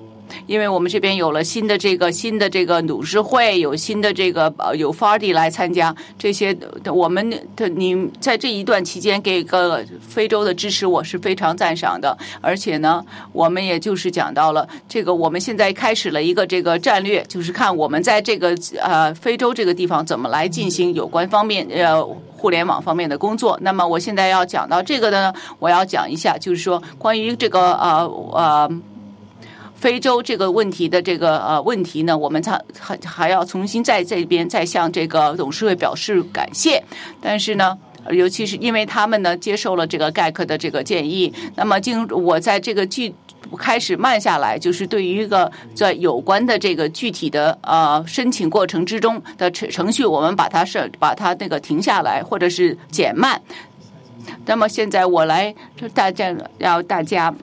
S2: 因为我们这边有了新的这个新的这个董事会，有新的这个呃有 F A R D 来参加，这些我们的你在这一段期间给个非洲的支持，我是非常赞赏的。而且呢，我们也就是讲到了这个，我们现在开始了一个这个战略，就是看我们在这个呃非洲这个地方怎么来进行有关方面呃互联网方面的工作。那么我现在要讲到这个呢，我要讲一下，就是说关于这个呃呃非洲这个问题的这个呃问题呢，我们还还还要重新在这边再向这个董事会表示感谢。但是呢，尤其是因为他们呢接受了这个盖克的这个建议，那么经我在这个具开始慢下来，就是对于一个在有关的这个具体的呃申请过程之中的程序，我们把它是把它那个停下来，或者是减慢。那么现在我来大家要大家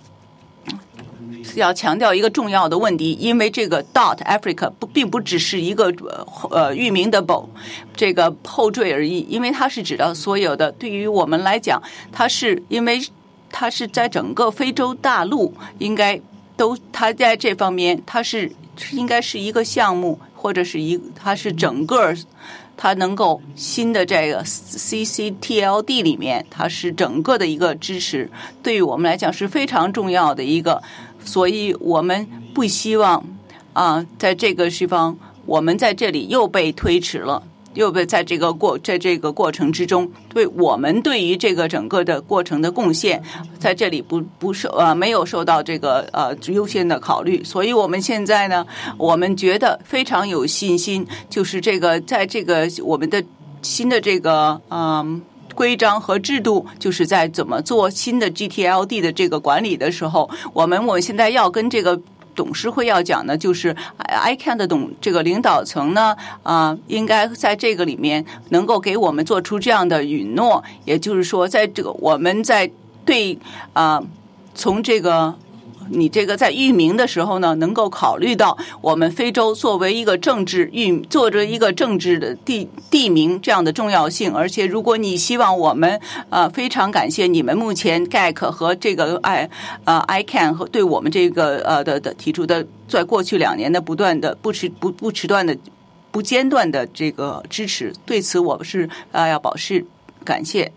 S2: 要强调一个重要的问题，因为这个 dot Africa 不并不只是一个呃域名的后这个后缀而已，因为它是指的所有的。对于我们来讲，它是因为它是在整个非洲大陆应该都，它在这方面它是应该是一个项目，或者是一它是整个它能够新的这个 C C T L D 里面，它是整个的一个支持，对于我们来讲是非常重要的一个。所以我们不希望啊，在这个地方我们在这里又被推迟了，又被在这个过在这个过程之中，对我们对于这个整个的过程的贡献，在这里不不受呃没有受到这个呃优先的考虑。所以我们现在呢，我们觉得非常有信心，就是这个在这个我们的新的这个嗯。规章和制度，就是在怎么做新的 G T L D 的这个管理的时候，我们我现在要跟这个董事会要讲的，就是 I C A N 的董这个领导层呢，啊、呃，应该在这个里面能够给我们做出这样的允诺，也就是说，在这个我们在对啊、呃，从这个。你这个在域名的时候呢，能够考虑到我们非洲作为一个政治域，做着一个政治的地地名这样的重要性。而且，如果你希望我们呃非常感谢你们目前 G A C 和这个 I 呃 I C A N 和对我们这个呃的的提出的，在过去两年的不断的不持不不迟断的不间断的这个支持，对此我们是呃要表示感谢。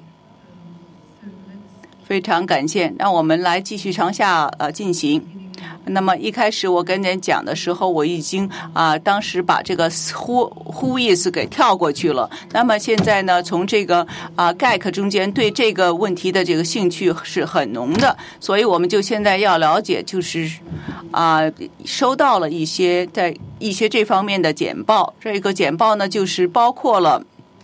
S2: 非常感谢，让我们来继续朝下呃进行。那么一开始我跟您讲的时候，我已经啊、呃、当时把这个 who who is 给跳过去了。那么现在呢，从这个啊、呃、G A C 中间对这个问题的这个兴趣是很浓的，所以我们就现在要了解，就是啊、呃、收到了一些在一些这方面的简报。这个简报呢，就是包括了。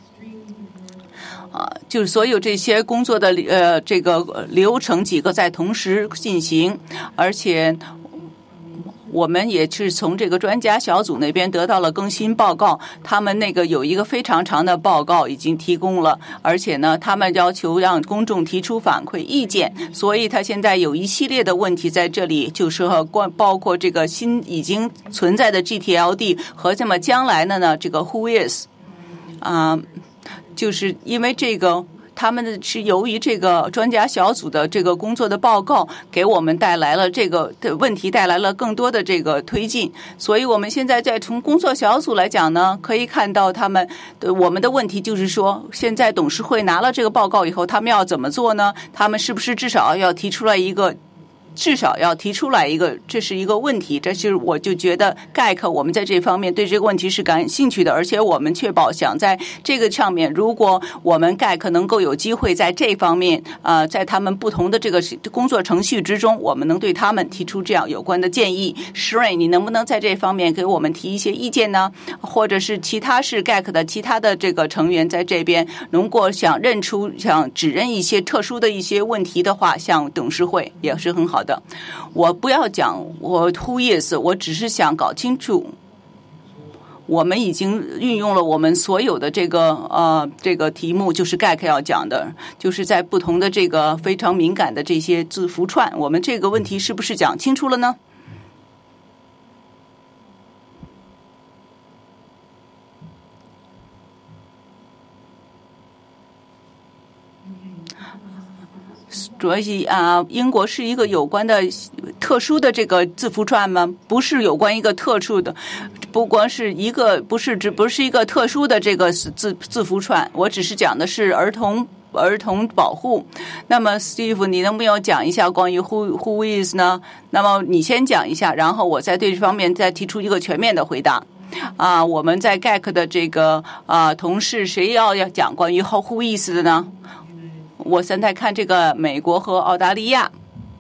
S2: 啊，就是所有这些工作的呃这个流程几个在同时进行，而且我们也是从这个专家小组那边得到了更新报告，他们那个有一个非常长的报告已经提供了，而且呢，他们要求让公众提出反馈意见，所以他现在有一系列的问题在这里，就是和关包括这个新已经存在的 G T L D 和这么将来的呢这个 Who is 啊、呃。就是因为这个，他们是由于这个专家小组的这个工作的报告，给我们带来了这个的问题，带来了更多的这个推进。所以我们现在在从工作小组来讲呢，可以看到他们的我们的问题就是说，现在董事会拿了这个报告以后，他们要怎么做呢？他们是不是至少要提出来一个？至少要提出来一个，这是一个问题。这是我就觉得 G A C 我们在这方面对这个问题是感兴趣的，而且我们确保想在这个上面，如果我们 G A C 能够有机会在这方面，呃，在他们不同的这个工作程序之中，我们能对他们提出这样有关的建议。石蕊，你能不能在这方面给我们提一些意见呢？或者是其他是 G A C 的其他的这个成员在这边，如果想认出、想指认一些特殊的一些问题的话，向董事会也是很好的。我不要讲我 who is， 我只是想搞清楚，我们已经运用了我们所有的这个呃这个题目，就是 G A C 要讲的，就是在不同的这个非常敏感的这些字符串，我们这个问题是不是讲清楚了呢？所以啊，英国是一个有关的特殊的这个字符串吗？不是有关一个特殊的，不光是一个，不是只不是一个特殊的这个字字符串，我只是讲的是儿童儿童保护。那么 Steve 你能不能讲一下关于 who who is 呢？那么你先讲一下，然后我再对这方面再提出一个全面的回答。啊，我们在 G A C 的这个啊同事谁要要讲关于 who is 的呢？我现在看这个美国和澳大利亚。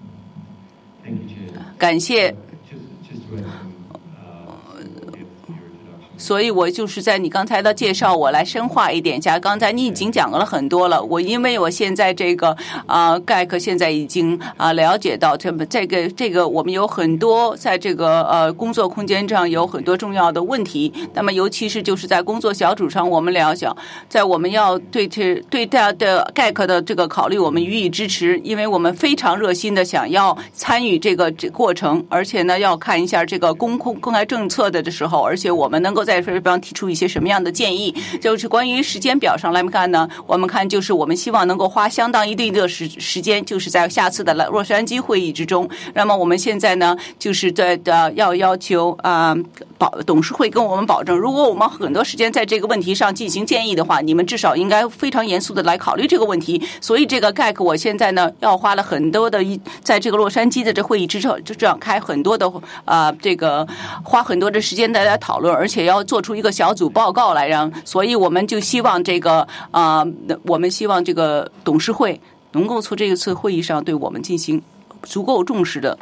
S2: 感谢。所以我就是在你刚才的介绍，我来深化一点。加刚才你已经讲了很多了，我因为我现在这个啊 G A C 现在已经啊了解到这么这个这个我们有很多在这个呃工作空间上有很多重要的问题。那么尤其是就是在工作小组上，我们了解，在我们要对这对他的 G A C 的这个考虑，我们予以支持，因为我们非常热心的想要参与这个这过程，而且呢要看一下这个公公公开政策的的时候，而且我们能够在这方提出一些什么样的建议。就是关于时间表上来看呢，我们看就是我们希望能够花相当一定的时时间，就是在下次的洛杉矶会议之中。那么我们现在呢，就是在的要要求啊、呃，保董事会跟我们保证，如果我们很多时间在这个问题上进行建议的话，你们至少应该非常严肃的来考虑这个问题。所以这个 G A C 我现在呢要花了很多的在这个洛杉矶的这会议之上，就这样开很多的啊、呃、这个花很多的时间大家讨论，而且要做出一个小组报告来让，所以我们就希望这个啊、呃，我们希望这个董事会能够从这一次会议上对我们进行足够重视的。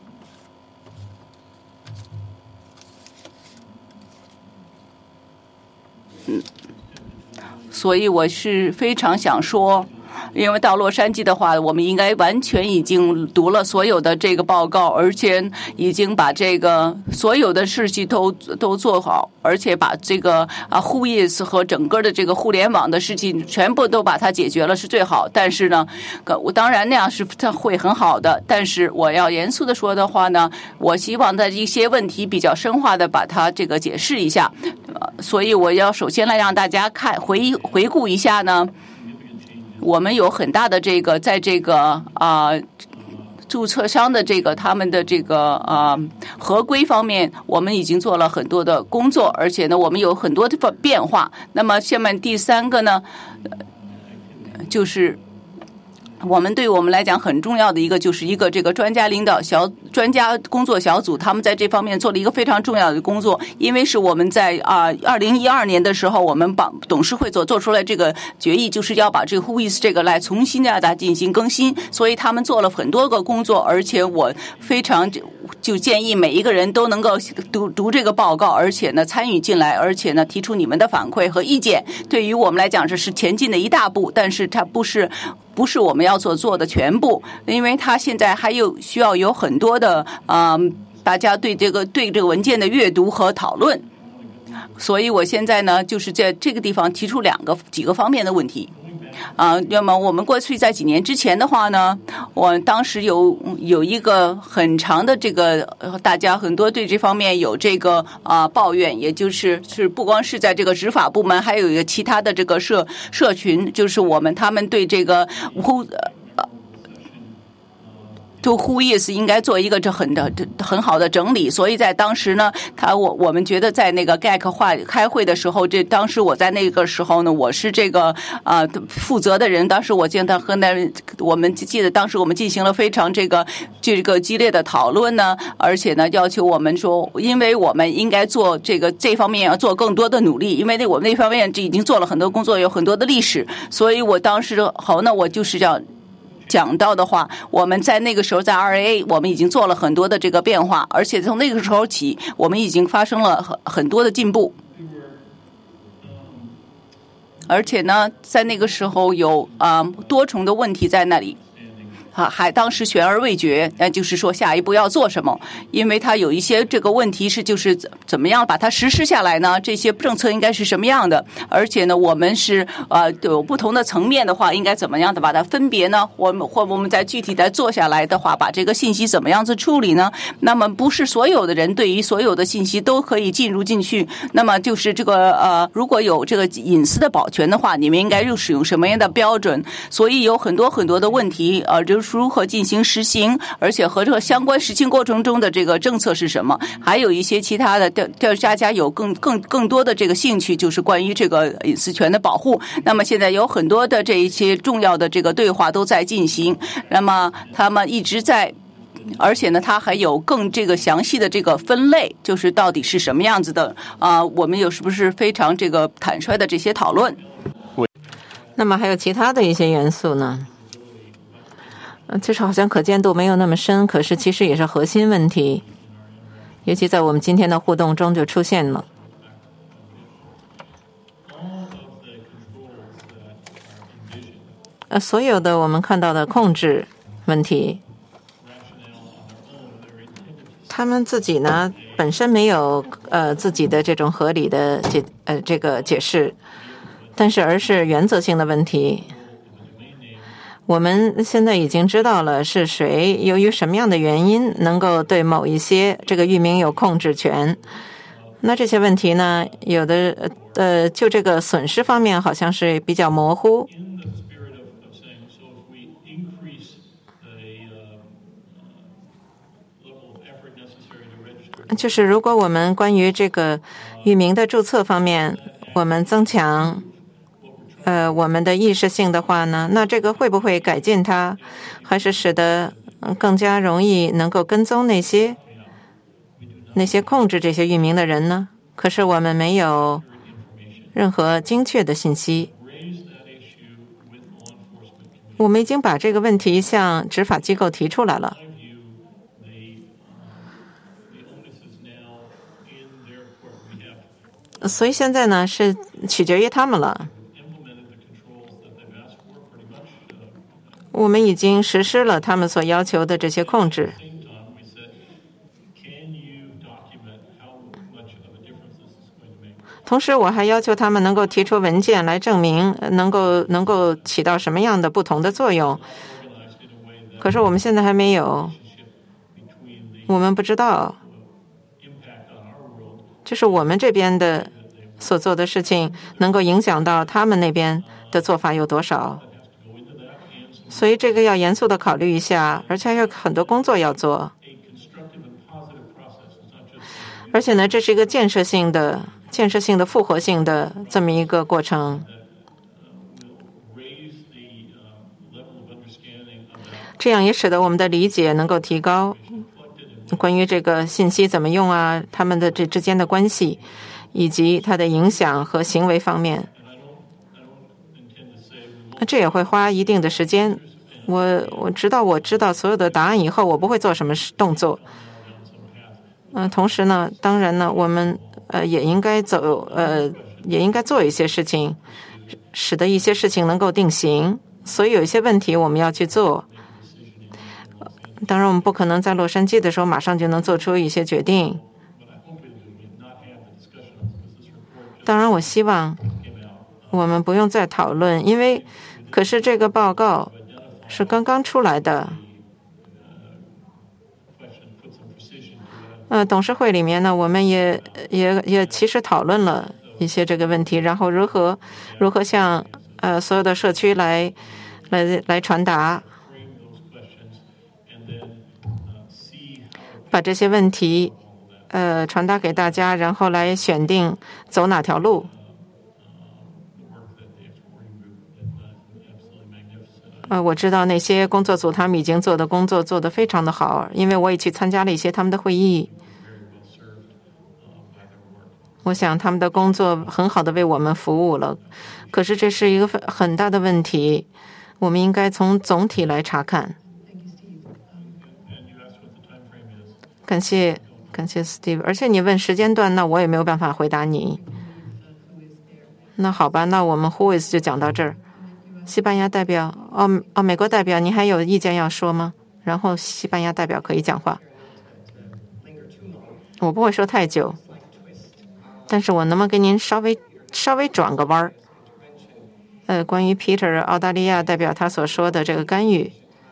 S2: 嗯，所以我是非常想说。因为到洛杉矶的话，我们应该完全已经读了所有的这个报告，而且已经把这个所有的事情都都做好，而且把这个啊 Who is 和整个的这个互联网的事情全部都把它解决了是最好。但是呢，我当然那样是它会很好的，但是我要严肃的说的话呢，我希望在一些问题比较深化的把它这个解释一下。所以我要首先来让大家看回回顾一下呢。我们有很大的这个，在这个啊、呃、注册商的这个他们的这个啊、呃、合规方面，我们已经做了很多的工作，而且呢，我们有很多的变化。那么下面第三个呢，就是我们对我们来讲很重要的一个，就是一个这个专家领导小专家工作小组，他们在这方面做了一个非常重要的工作。因为是我们在啊二零一二年的时候，我们把董事会所做出来这个决议，就是要把这个 Who is 这个来重新让它进行更新，所以他们做了很多个工作，而且我非常就建议每一个人都能够读读这个报告，而且呢参与进来，而且呢提出你们的反馈和意见。对于我们来讲，这是前进的一大步，但是它不是。不是我们要所做的全部，因为它现在还有需要有很多的啊、呃，大家对这个对这个文件的阅读和讨论。所以我现在呢，就是在这个地方提出两个几个方面的问题。啊，那么我们过去在几年之前的话呢，我当时有有一个很长的这个，大家很多对这方面有这个啊抱怨，也就是是不光是在这个执法部门，还有一个其他的这个社社群，就是我们他们对这个呼。就 Who is 应该做一个这很的很好的整理，所以在当时呢，他我我们觉得在那个 G A C 话开会的时候，这当时我在那个时候呢，我是这个啊、呃、负责的人。当时我记得和那我们记得当时我们进行了非常这个这个激烈的讨论呢，而且呢要求我们说，因为我们应该做这个这方面要做更多的努力，因为那我们那方面已经做了很多工作，有很多的历史，所以我当时好呢，我就是这样。讲到的话，我们在那个时候在 R A A 我们已经做了很多的这个变化，而且从那个时候起我们已经发生了很很多的进步，而且呢在那个时候有啊、呃、多重的问题在那里啊，还当时悬而未决，那就是说下一步要做什么？因为它有一些这个问题是就是怎么样把它实施下来呢？这些政策应该是什么样的？而且呢，我们是呃有不同的层面的话，应该怎么样的把它分别呢？我们或我们在具体的做下来的话，把这个信息怎么样子处理呢？那么不是所有的人对于所有的信息都可以进入进去。那么就是这个呃，如果有这个隐私的保全的话，你们应该又使用什么样的标准？所以有很多很多的问题，呃，就是。 如何进行实行，而且和这个相关实行过程中的这个政策是什么，还有一些其他的，大家有更更更多的这个兴趣，就是关于这个隐私权的保护。那么现在有很多的这一些重要的这个对话都在进行，那么他们一直在。而且呢，它还有更这个详细的这个分类，就是到底是什么样子的啊、呃？我们有是不是非常这个坦率的这些讨论？
S1: 那么还有其他的一些元素呢？呃，就是好像可见度没有那么深，可是其实也是核心问题，尤其在我们今天的互动中就出现了。呃，所有的我们看到的控制问题。他们自己呢，本身没有呃自己的这种合理的解呃这个解释，但是而是原则性的问题。我们现在已经知道了是谁由于什么样的原因能够对某一些这个域名有控制权。那这些问题呢，有的呃就这个损失方面好像是比较模糊。就是如果我们关于这个域名的注册方面，我们增强呃我们的意识性的话呢，那这个会不会改进它，还是使得更加容易能够跟踪那些那些控制这些域名的人呢？可是我们没有任何精确的信息。我们已经把这个问题向执法机构提出来了。所以现在呢，是取决于他们了。我们已经实施了他们所要求的这些控制。同时，我还要求他们能够提出文件来证明能够能够起到什么样的不同的作用。可是我们现在还没有，我们不知道。就是我们这边的所做的事情能够影响到他们那边的做法有多少，所以这个要严肃的考虑一下，而且还有很多工作要做。而且呢，这是一个建设性的、建设性的、复活性的这么一个过程。这样也使得我们的理解能够提高。关于这个信息怎么用啊，他们的这之间的关系，以及它的影响和行为方面，这也会花一定的时间。我我直到我知道所有的答案以后，我不会做什么动作。嗯、呃，同时呢，当然呢，我们呃也应该走呃也应该做一些事情，使得一些事情能够定型。所以有一些问题我们要去做。当然，我们不可能在洛杉矶的时候马上就能做出一些决定。当然，我希望我们不用再讨论，因为可是这个报告是刚刚出来的。呃，董事会里面呢，我们也也也其实讨论了一些这个问题，然后如何如何向呃所有的社区来来来传达。把这些问题呃传达给大家，然后来选定走哪条路。呃，我知道那些工作组他们已经做的工作做得非常的好，因为我也去参加了一些他们的会议。我想他们的工作很好的为我们服务了。可是这是一个很大的问题，我们应该从总体来查看。感谢，感谢 Steve。而且你问时间段，那我也没有办法回答你。那好吧，那我们 Who is 就讲到这儿。西班牙代表，哦哦，美国代表，你还有意见要说吗？然后西班牙代表可以讲话。我不会说太久，但是我能不能给您稍微稍微转个弯儿？呃，关于 Peter 澳大利亚代表他所说的这个干预。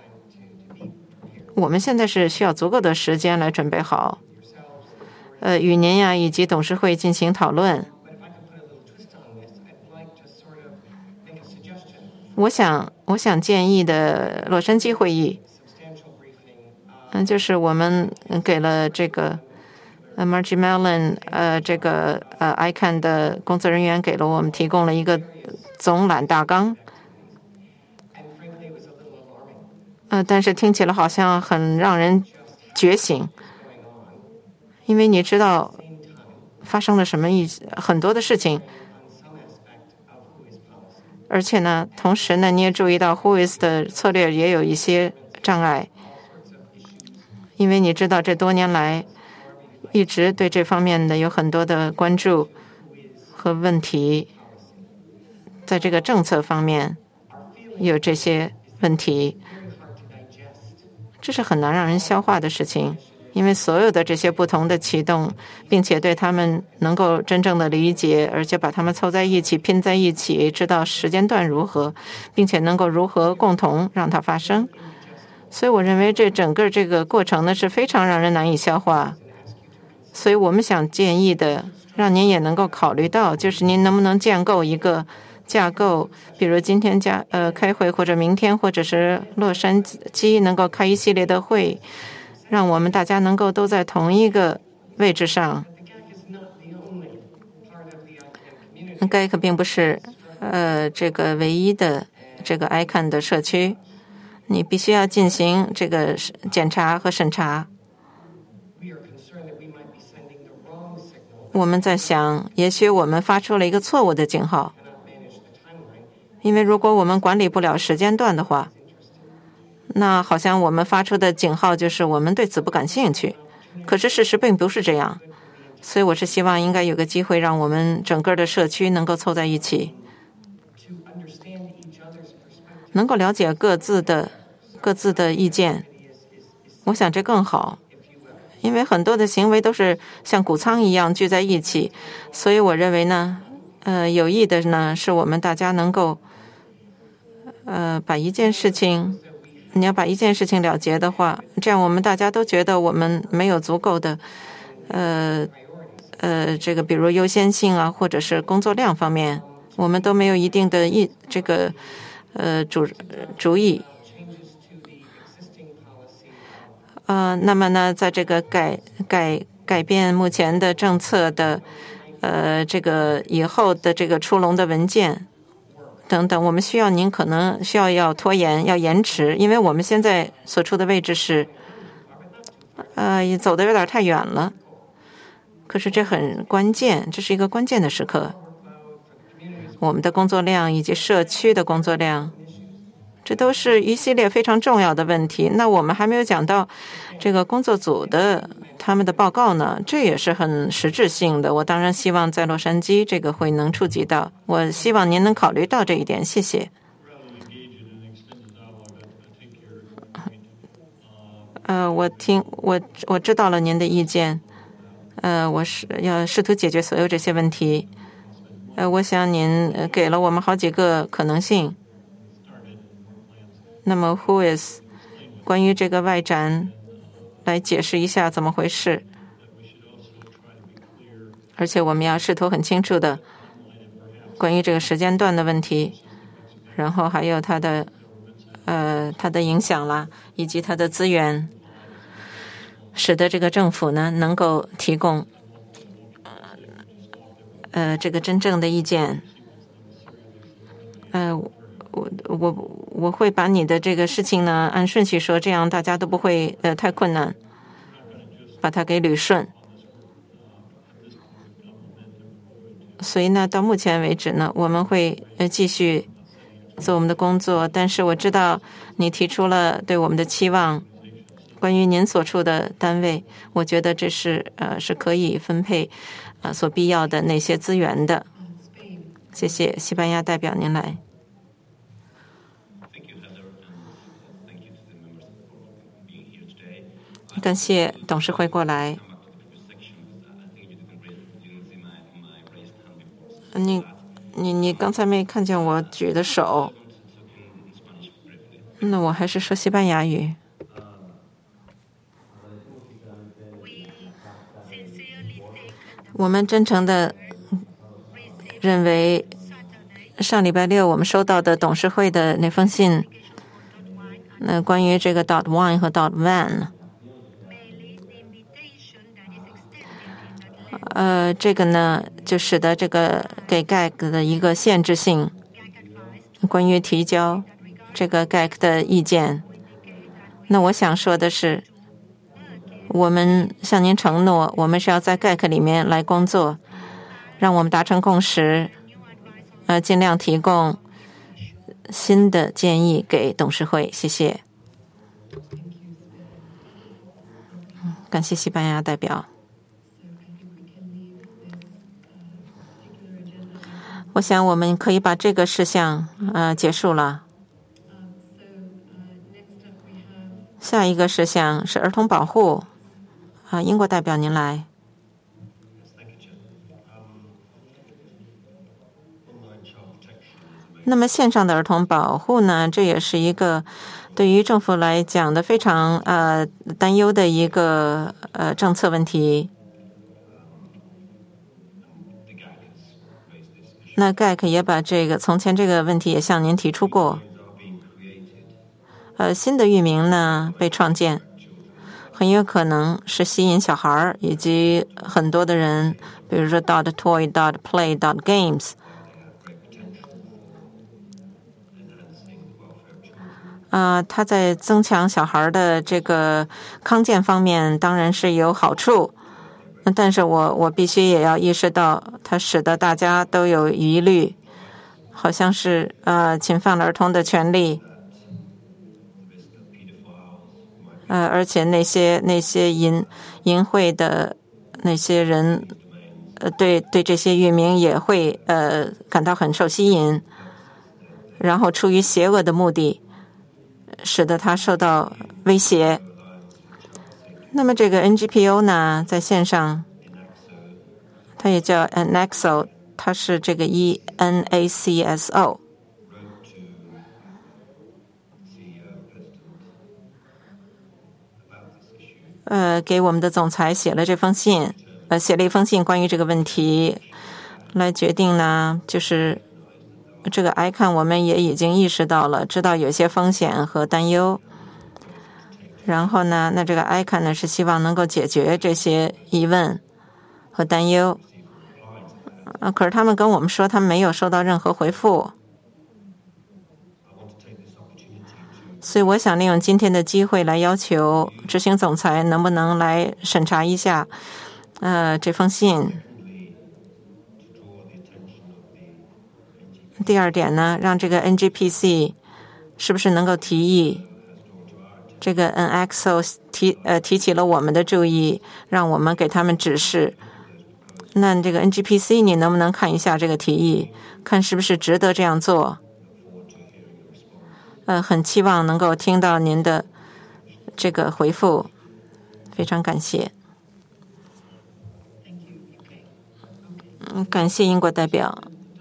S1: 我们现在是需要足够的时间来准备好，呃，与您呀以及董事会进行讨论。 我想，我想建议的洛杉矶会议，嗯，就是我们给了这个呃 Margie Mellon 呃这个呃 I C A N 的工作人员给了我们提供了一个总览大纲，呃，但是听起来好像很让人觉醒，因为你知道发生了什么一很多的事情。而且呢，同时呢，你也注意到 Who is 的策略也有一些障碍，因为你知道这多年来一直对这方面的有很多的关注和问题，在这个政策方面有这些问题，这是很难让人消化的事情。因为所有的这些不同的启动，并且对他们能够真正的理解，而且把他们凑在一起拼在一起，知道时间段如何，并且能够如何共同让它发生。所以我认为这整个这个过程呢是非常让人难以消化。所以我们想建议的，让您也能够考虑到，就是您能不能建构一个架构，比如今天加呃开会，或者明天，或者是洛杉矶能够开一系列的会。让我们大家能够都在同一个位置上。G A C 并不是呃这个唯一的这个 I C A N 的社区，你必须要进行这个检查和审查。我们在想，也许我们发出了一个错误的警号，因为如果我们管理不了时间段的话，那好像我们发出的警号就是我们对此不感兴趣，可是事实并不是这样。所以我是希望应该有个机会让我们整个的社区能够凑在一起，能够了解各自的各自的意见。我想这更好，因为很多的行为都是像谷仓一样聚在一起，所以我认为呢，呃，有益的呢是我们大家能够呃把一件事情。你要把一件事情了结的话，这样我们大家都觉得我们没有足够的，呃呃，这个比如优先性啊，或者是工作量方面，我们都没有一定的意这个呃主主意。呃，那么呢，在这个改改改变目前的政策的呃这个以后的这个出笼的文件。等等，我们需要您可能需要要拖延，要延迟，因为我们现在所处的位置是，呃，走的有点太远了。可是这很关键，这是一个关键的时刻。我们的工作量以及社区的工作量，这都是一系列非常重要的问题。那我们还没有讲到这个工作组的他们的报告呢，这也是很实质性的。我当然希望在洛杉矶这个会能触及到，我希望您能考虑到这一点。谢谢。呃，我听我我知道了您的意见，呃，我是要试图解决所有这些问题。呃，我想您给了我们好几个可能性。那么 Who is 关于这个外展来解释一下怎么回事，而且我们要试图很清楚的关于这个时间段的问题，然后还有它的呃它的影响啦，以及它的资源，使得这个政府呢能够提供呃这个真正的意见。呃我我我会把你的这个事情呢按顺序说，这样大家都不会呃太困难，把它给捋顺。所以呢，到目前为止呢，我们会呃继续做我们的工作。但是我知道你提出了对我们的期望，关于您所处的单位，我觉得这是呃是可以分配呃所必要的那些资源的。谢谢，西班牙代表您来。感谢董事会过来。你你你刚才没看见我举的手，那我还是说西班牙语。我们真诚的认为上礼拜六我们收到的董事会的那封信，那关于这个 dot wine 和 dot van， 呃，这个呢就使得这个给 G A C 的一个限制性，关于提交这个 G A C 的意见。那我想说的是，我们向您承诺，我们是要在 G A C 里面来工作，让我们达成共识，呃，尽量提供新的建议给董事会。谢谢。感谢西班牙代表。我想我们可以把这个事项呃结束了。下一个事项是儿童保护。啊，英国代表您来。那么线上的儿童保护呢，这也是一个对于政府来讲的非常呃担忧的一个呃政策问题。那 G A C 也把这个从前这个问题也向您提出过。呃，新的域名呢被创建，很有可能是吸引小孩以及很多的人，比如说 dot toy dot play dot games。啊、呃，它在增强小孩的这个康健方面当然是有好处，但是我我必须也要意识到，它使得大家都有疑虑，好像是呃侵犯了儿童的权利。呃，而且那些那些淫淫秽的那些人，呃，对对这些域名也会呃感到很受吸引，然后出于邪恶的目的，使得他受到威胁。那么这个 N G P O 呢，在线上，它也叫 N X O， 它是这个 E N A C S O。呃，给我们的总裁写了这封信，呃，写了一封信关于这个问题，来决定呢，就是这个 I C A N 我们也已经意识到了，知道有些风险和担忧。然后呢，那这个 I C A N 呢是希望能够解决这些疑问和担忧。啊，可是他们跟我们说，他们没有收到任何回复。所以我想利用今天的机会来要求执行总裁能不能来审查一下呃这封信。第二点呢，让这个 N G P C 是不是能够提议这个 N X O 提呃提起了我们的注意，让我们给他们指示。那这个 N G P C 你能不能看一下这个提议，看是不是值得这样做？呃，很期望能够听到您的这个回复，非常感谢。嗯，感谢英国代表。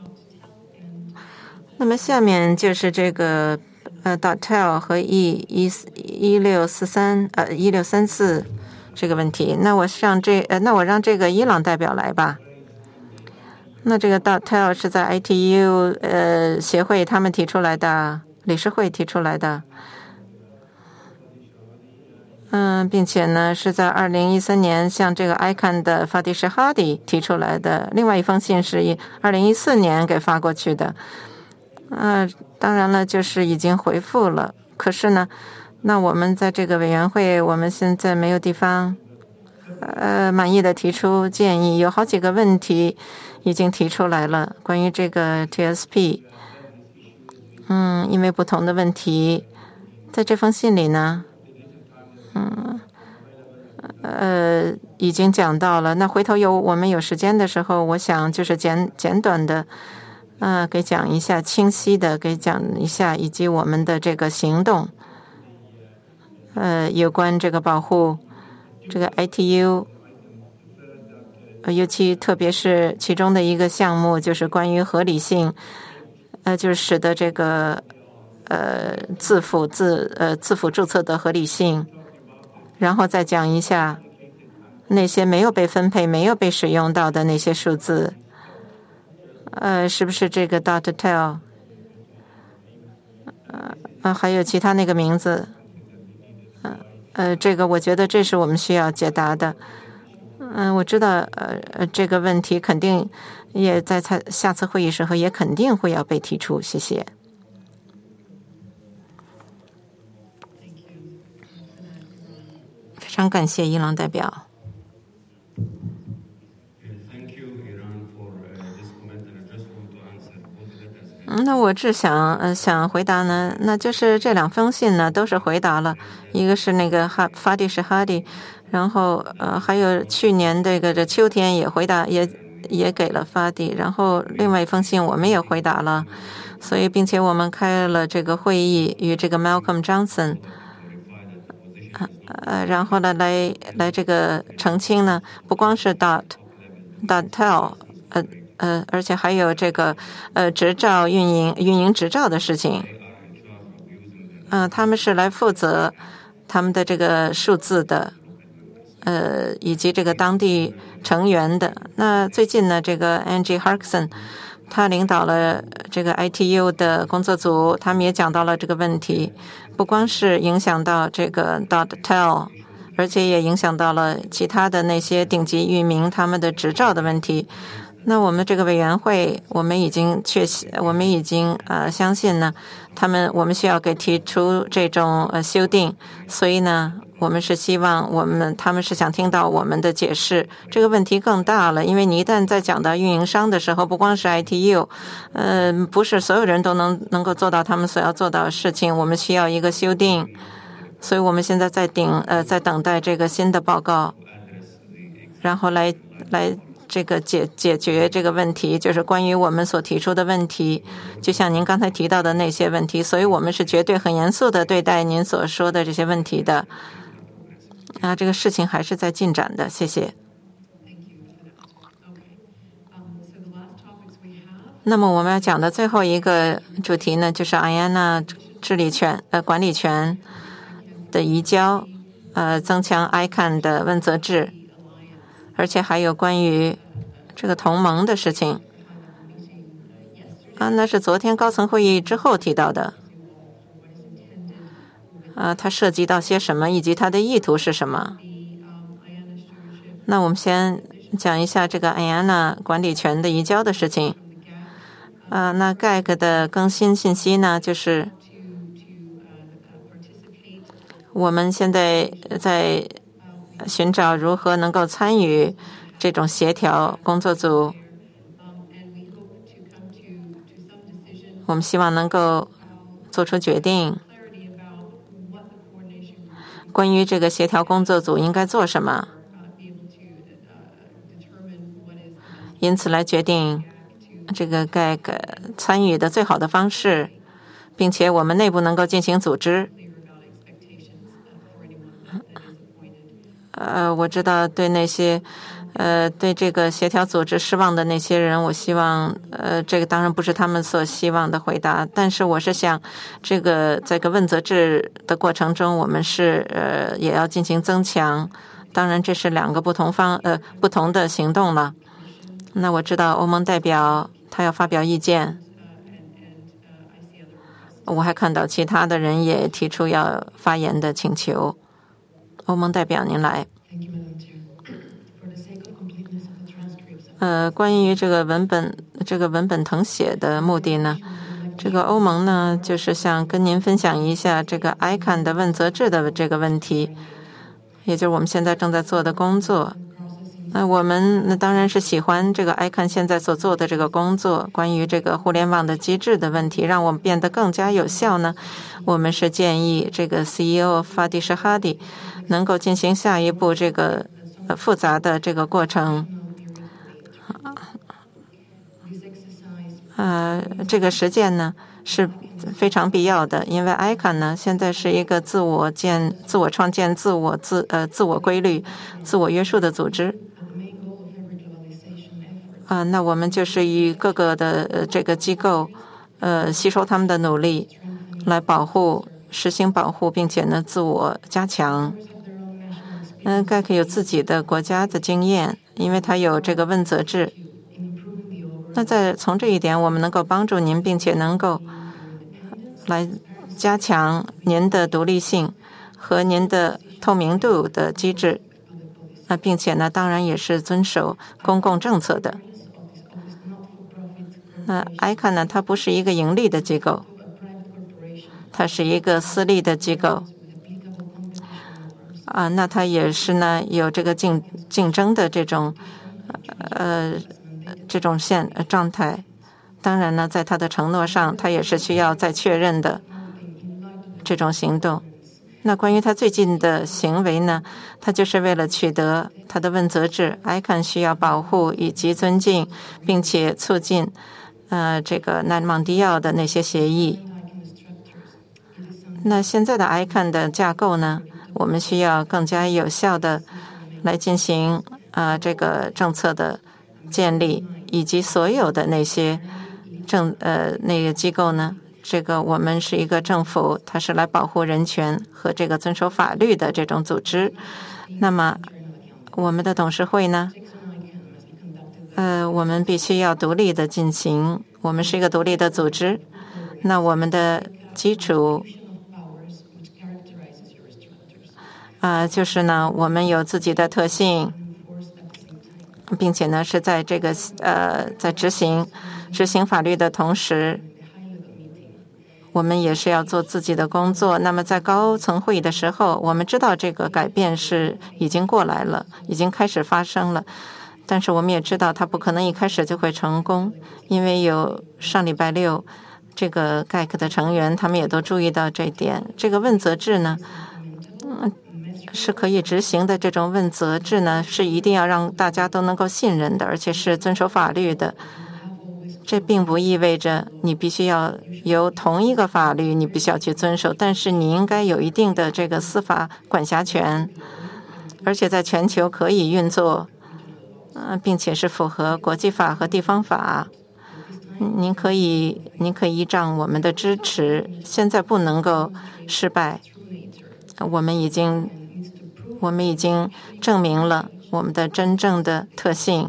S1: 那么下面就是这个呃 dot tel 和 E 一一六四三呃一六三四这个问题。那我让这呃那我让这个伊朗代表来吧。那这个 dot tel 是在 I T U 呃协会他们提出来的。理事会提出来的，嗯，并且呢是在二零一三年向这个 I C A N 的法迪什哈迪提出来的。另外一封信是以二零一四年给发过去的，嗯、呃，当然了，就是已经回复了。可是呢，那我们在这个委员会，我们现在没有地方，呃，满意的提出建议，有好几个问题已经提出来了，关于这个 T S P。嗯，因为不同的问题，在这封信里呢，嗯，呃，已经讲到了。那回头有我们有时间的时候，我想就是简简短的，呃，给讲一下，清晰的给讲一下，以及我们的这个行动，呃，有关这个保护这个 I T U， 呃，尤其特别是其中的一个项目，就是关于合理性。呃，就是使得这个呃自辅自呃自辅注册的合理性，然后再讲一下那些没有被分配、没有被使用到的那些数字， 呃，是不是这个 Doctor Tell？ 呃呃，还有其他那个名字，呃呃，这个我觉得这是我们需要解答的。嗯、呃，我知道，呃呃，这个问题肯定也在下下次会议时候也肯定会要被提出。谢谢。非常感谢伊朗代表。那我只想呃想回答呢，那就是这两封信呢都是回答了，一个是那个哈法蒂是哈迪，然后呃还有去年这个这秋天也回答也也给了法蒂，然后另外一封信我们也回答了，所以并且我们开了这个会议与这个 Malcolm Johnson， 呃然后呢来来这个澄清呢，不光是 dot dot tell 呃。呃，而且还有这个呃执照运营运营执照的事情，嗯、呃，他们是来负责他们的这个数字的，呃，以及这个当地成员的。那最近呢，这个 Angie Harkson 他领导了这个 I T U 的工作组，他们也讲到了这个问题，不光是影响到这个 dot tell， 而且也影响到了其他的那些顶级域名他们的执照的问题。那我们这个委员会，我们已经确信，我们已经呃相信呢，他们我们需要给提出这种呃修订，所以呢，我们是希望我们他们是想听到我们的解释。这个问题更大了，因为你一旦在讲到运营商的时候，不光是 I T U， 呃，不是所有人都能能够做到他们所要做到的事情，我们需要一个修订，所以我们现在在顶呃在等待这个新的报告，然后来来。这个解解决这个问题，就是关于我们所提出的问题，就像您刚才提到的那些问题，所以我们是绝对很严肃的对待您所说的这些问题的。啊，这个事情还是在进展的，谢谢。那么我们要讲的最后一个主题呢，就是阿安娜治理权呃管理权的移交，呃，增强 I C A N 的问责制。而且还有关于这个同盟的事情啊，那是昨天高层会议之后提到的啊，它涉及到些什么，以及它的意图是什么？那我们先讲一下这个 I A N A 管理权的移交的事情啊。那 G A C 的更新信息呢，就是我们现在在寻找如何能够参与这种协调工作组，我们希望能够做出决定，关于这个协调工作组应该做什么，因此来决定这个该参与的最好的方式，并且我们内部能够进行组织。呃，我知道对那些呃对这个协调组织失望的那些人，我希望呃这个当然不是他们所希望的回答，但是我是想这个在个问责制的过程中，我们是呃也要进行增强。当然这是两个不同方呃不同的行动了。那我知道欧盟代表他要发表意见，我还看到其他的人也提出要发言的请求。欧盟代表您来。呃，关于这个文本这个文本誊写的目的呢，这个欧盟呢就是想跟您分享一下这个 I C A N 的问责制的这个问题，也就是我们现在正在做的工作。那我们那当然是喜欢这个 I C A N 现在所做的这个工作，关于这个互联网的机制的问题，让我们变得更加有效呢。我们是建议这个 C E O 法蒂什哈迪能够进行下一步这个呃复杂的这个过程。呃，这个实践呢是非常必要的，因为 I C A N 呢现在是一个自我建、自我创建、自我自呃自我规律、自我约束的组织。啊、呃，那我们就是以各个的、呃、这个机构，呃，吸收他们的努力，来保护、实行保护，并且呢自我加强。嗯 ，G A C 有自己的国家的经验，因为它有这个问责制。 那在从这一点，我们能够帮助您，并且能够来加强您的独立性和您的透明度的机制，那并且呢，当然也是遵守公共政策的。那 I C A N 呢，它不是一个盈利的机构，它是一个私立的机构。啊，那它也是呢有这个竞竞争的这种呃这种现状态。当然呢，在它的承诺上，它也是需要再确认的这种行动。那关于他最近的行为呢，他就是为了取得他的问责制 I C A N 需要保护以及尊敬并且促进呃这个南蒙迪奥的那些协议。那现在的 I C A N 的架构呢，我们需要更加有效的来进行呃这个政策的建立，以及所有的那些政呃那个机构呢，这个我们是一个政府，它是来保护人权和这个遵守法律的这种组织。那么我们的董事会呢，呃，我们必须要独立的进行，我们是一个独立的组织。那我们的基础啊、呃，就是呢，我们有自己的特性，并且呢是在这个呃在执行执行法律的同时，我们也是要做自己的工作。那么在高层会议的时候，我们知道这个改变是已经过来了，已经开始发生了。但是我们也知道它不可能一开始就会成功，因为有上礼拜六这个 G A C 的成员他们也都注意到这一点。这个问责制呢，嗯，是可以执行的。这种问责制呢，是一定要让大家都能够信任的，而且是遵守法律的。这并不意味着你必须要有同一个法律，你必须要去遵守，但是你应该有一定的这个司法管辖权，而且在全球可以运作，呃，并且是符合国际法和地方法。您可以，您可以依仗我们的支持，现在不能够失败。我们已经，我们已经证明了我们的真正的特性。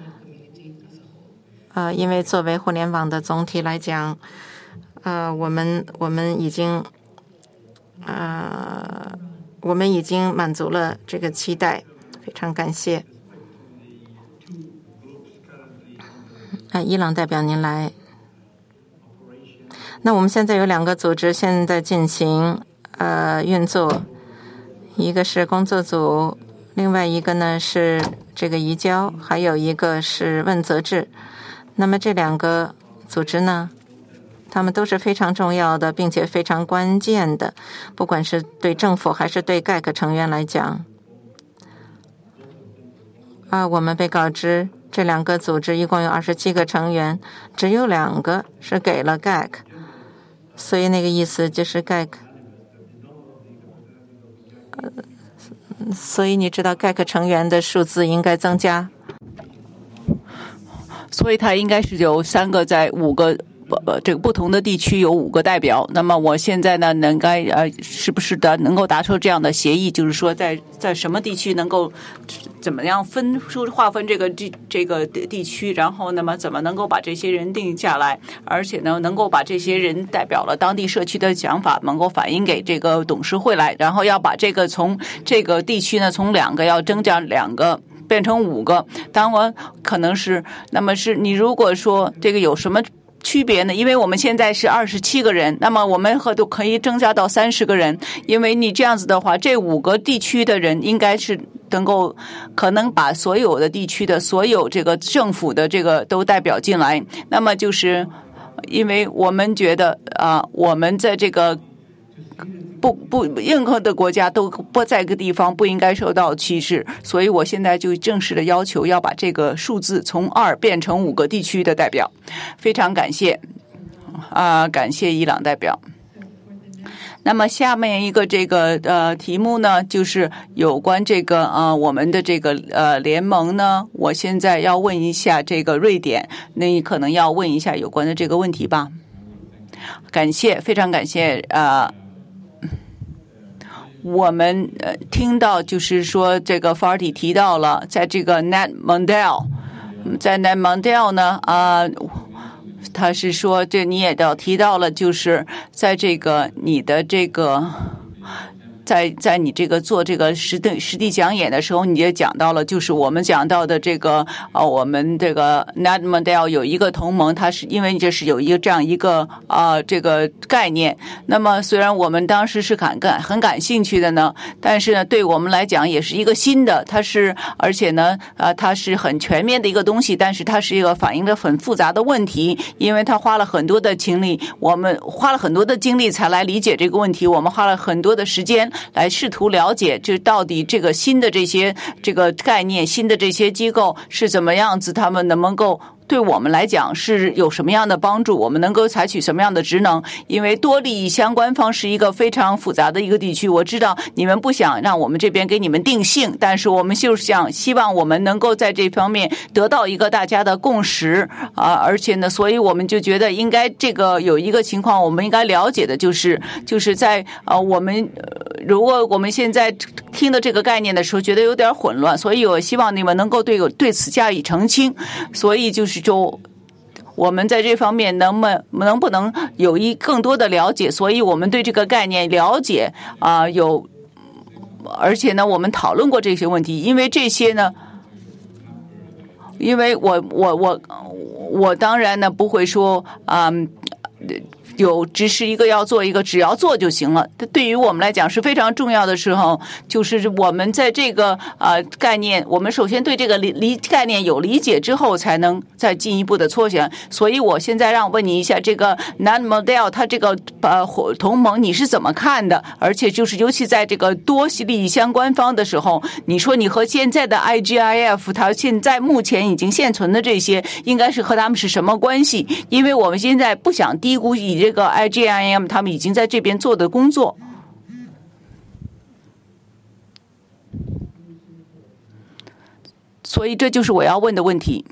S1: 呃，因为作为互联网的总体来讲，呃，我们我们已经，呃，我们已经满足了这个期待，非常感谢。啊，伊朗代表您来。那我们现在有两个组织现在进行呃运作，一个是工作组，另外一个呢是这个移交，还有一个是问责制。那么这两个组织呢，他们都是非常重要的，并且非常关键的，不管是对政府还是对 G A C 成员来讲。啊，我们被告知这两个组织一共有二十七个成员，只有两个是给了 G A C， 所以那个意思就是 G A C。呃，所以你知道 G A C 成员的数字应该增加。
S2: 所以它应该是有三个在五个呃这个不同的地区有五个代表。那么我现在呢，能该呃是不是的能够达成这样的协议，就是说在在什么地区能够怎么样分出划分这个这这个地区，然后那么怎么能够把这些人定下来，而且呢能够把这些人代表了当地社区的想法能够反映给这个董事会来，然后要把这个从这个地区呢从两个要增加两个。变成五个，当然可能是，那么是你如果说这个有什么区别呢？因为我们现在是二十七个人，那么我们和都可以增加到三十个人，因为你这样子的话，这五个地区的人应该是能够可能把所有的地区的所有这个政府的这个都代表进来，那么就是因为我们觉得啊、呃，我们在这个。不不，任何的国家都不在一个地方不应该受到歧视，所以我现在就正式的要求要把这个数字从二变成五个地区的代表。非常感谢啊、呃，感谢伊朗代表。那么下面一个这个呃题目呢，就是有关这个呃我们的这个呃联盟呢，我现在要问一下这个瑞典，那你可能要问一下有关的这个问题吧。感谢，非常感谢呃。我们呃听到就是说这个 Farty 提到了在这个 Net Mondale 在 Ned Mondale 呢啊、呃，他是说这你也都提到了，就是在这个你的这个。在在你这个做这个实地实地讲演的时候，你也讲到了，就是我们讲到的这个呃，我们这个 Ned Mondale 有一个同盟，它是因为这是有一个这样一个啊、呃、这个概念。那么虽然我们当时是感感很感兴趣的呢，但是呢，对我们来讲也是一个新的，它是而且呢啊、呃、它是很全面的一个东西，但是它是一个反映着很复杂的问题，因为它花了很多的精力，我们花了很多的精力才来理解这个问题，我们花了很多的时间。来试图了解，这到底这个新的这些这个概念，新的这些机构是怎么样子，他们能不能够对我们来讲是有什么样的帮助，我们能够采取什么样的职能，因为多利益相关方是一个非常复杂的一个地区，我知道你们不想让我们这边给你们定性，但是我们就是想希望我们能够在这方面得到一个大家的共识啊、呃，而且呢，所以我们就觉得应该这个有一个情况我们应该了解的就是就是在呃我们、呃、如果我们现在听的这个概念的时候觉得有点混乱，所以我希望你们能够对对此加以澄清，所以就是就我们在这方面能不能不能有一更多的了解，所以我们对这个概念了解啊、呃、有，而且呢我们讨论过这些问题，因为这些呢，因为我我我我当然呢不会说啊。呃有只是一个要做一个只要做就行了，对于我们来讲是非常重要的时候，就是我们在这个呃概念，我们首先对这个理理概念有理解之后，才能再进一步的缩减。所以我现在让问你一下，这个 Ned Mondale 它这个呃同盟你是怎么看的？而且就是尤其在这个多利益相关方的时候，你说你和现在的 I G I F 它现在目前已经现存的这些，应该是和他们是什么关系？因为我们现在不想低估以这个 I G I M 他们已经在这边做的工作，所以这就是我要问的问题。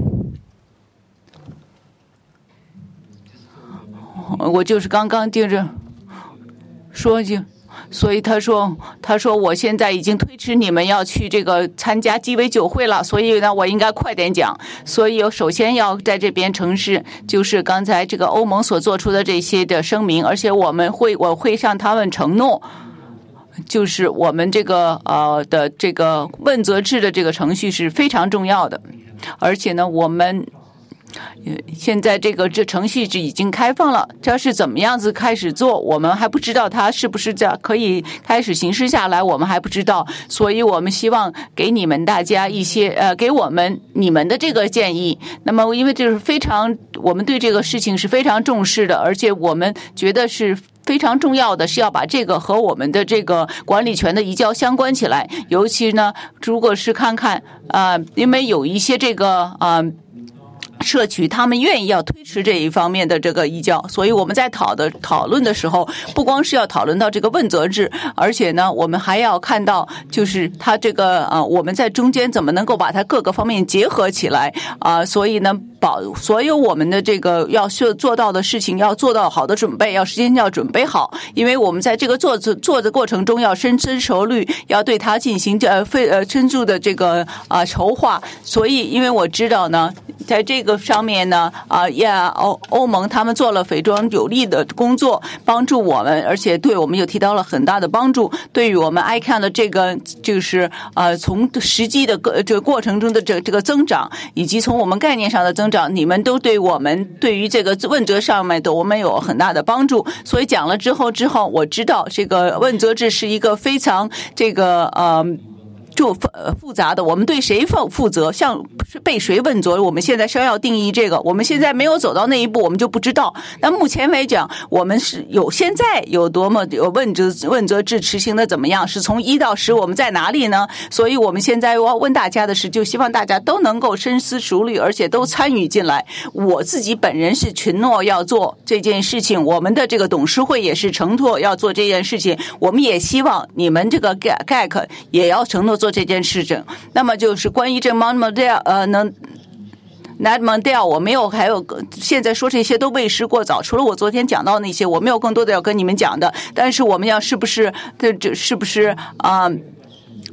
S2: 我就是刚刚盯着说就。所以他说他说我现在已经推迟你们要去这个参加鸡尾酒会了，所以呢我应该快点讲。所以首先要在这边城市就是刚才这个欧盟所做出的这些的声明，而且我们会我会向他们承诺，就是我们这个呃的这个问责制的这个程序是非常重要的，而且呢我们现在这个这程序是已经开放了，这是怎么样子开始做，我们还不知道它是不是这可以开始行事下来，我们还不知道，所以我们希望给你们大家一些呃，给我们你们的这个建议。那么因为这是非常，我们对这个事情是非常重视的，而且我们觉得是非常重要的是要把这个和我们的这个管理权的移交相关起来，尤其呢，如果是看看啊、呃，因为有一些这个啊。呃社区他们愿意要推迟这一方面的这个移交，所以我们在讨的讨论的时候，不光是要讨论到这个问责制，而且呢，我们还要看到就是它这个啊、呃，我们在中间怎么能够把它各个方面结合起来啊、呃，所以呢，保所有我们的这个要做到的事情要做到好的准备，要时间要准备好，因为我们在这个做做的过程中要深思熟虑，要对它进行呃非呃深入的这个啊、呃、筹划，所以因为我知道呢，在这个上面呢，啊呀，欧欧盟他们做了非常有力的工作，帮助我们，而且对我们又提到了很大的帮助。对于我们 I C A N 的这个，就是呃，从实际的个这个过程中的这这个增长，以及从我们概念上的增长，你们都对我们对于这个问责上面的我们有很大的帮助。所以讲了之后之后，我知道这个问责制是一个非常这个呃。就复杂的，我们对谁负负责，像被谁问责，我们现在是要定义这个，我们现在没有走到那一步，我们就不知道。那目前来讲，我们是有现在有多么有问责问责制执行的怎么样？是从一到十，我们在哪里呢？所以我们现在要问大家的是，就希望大家都能够深思熟虑，而且都参与进来。我自己本人是承诺要做这件事情，我们的这个董事会也是承诺要做这件事情，我们也希望你们这个 G A C 也要承诺做这件事情。那么就是关于这 Ned Mondale 呃能 Ned Mondale 我没有还有现在说这些都为时过早，除了我昨天讲到那些，我没有更多的要跟你们讲的。但是我们要是不是这这是不是啊？呃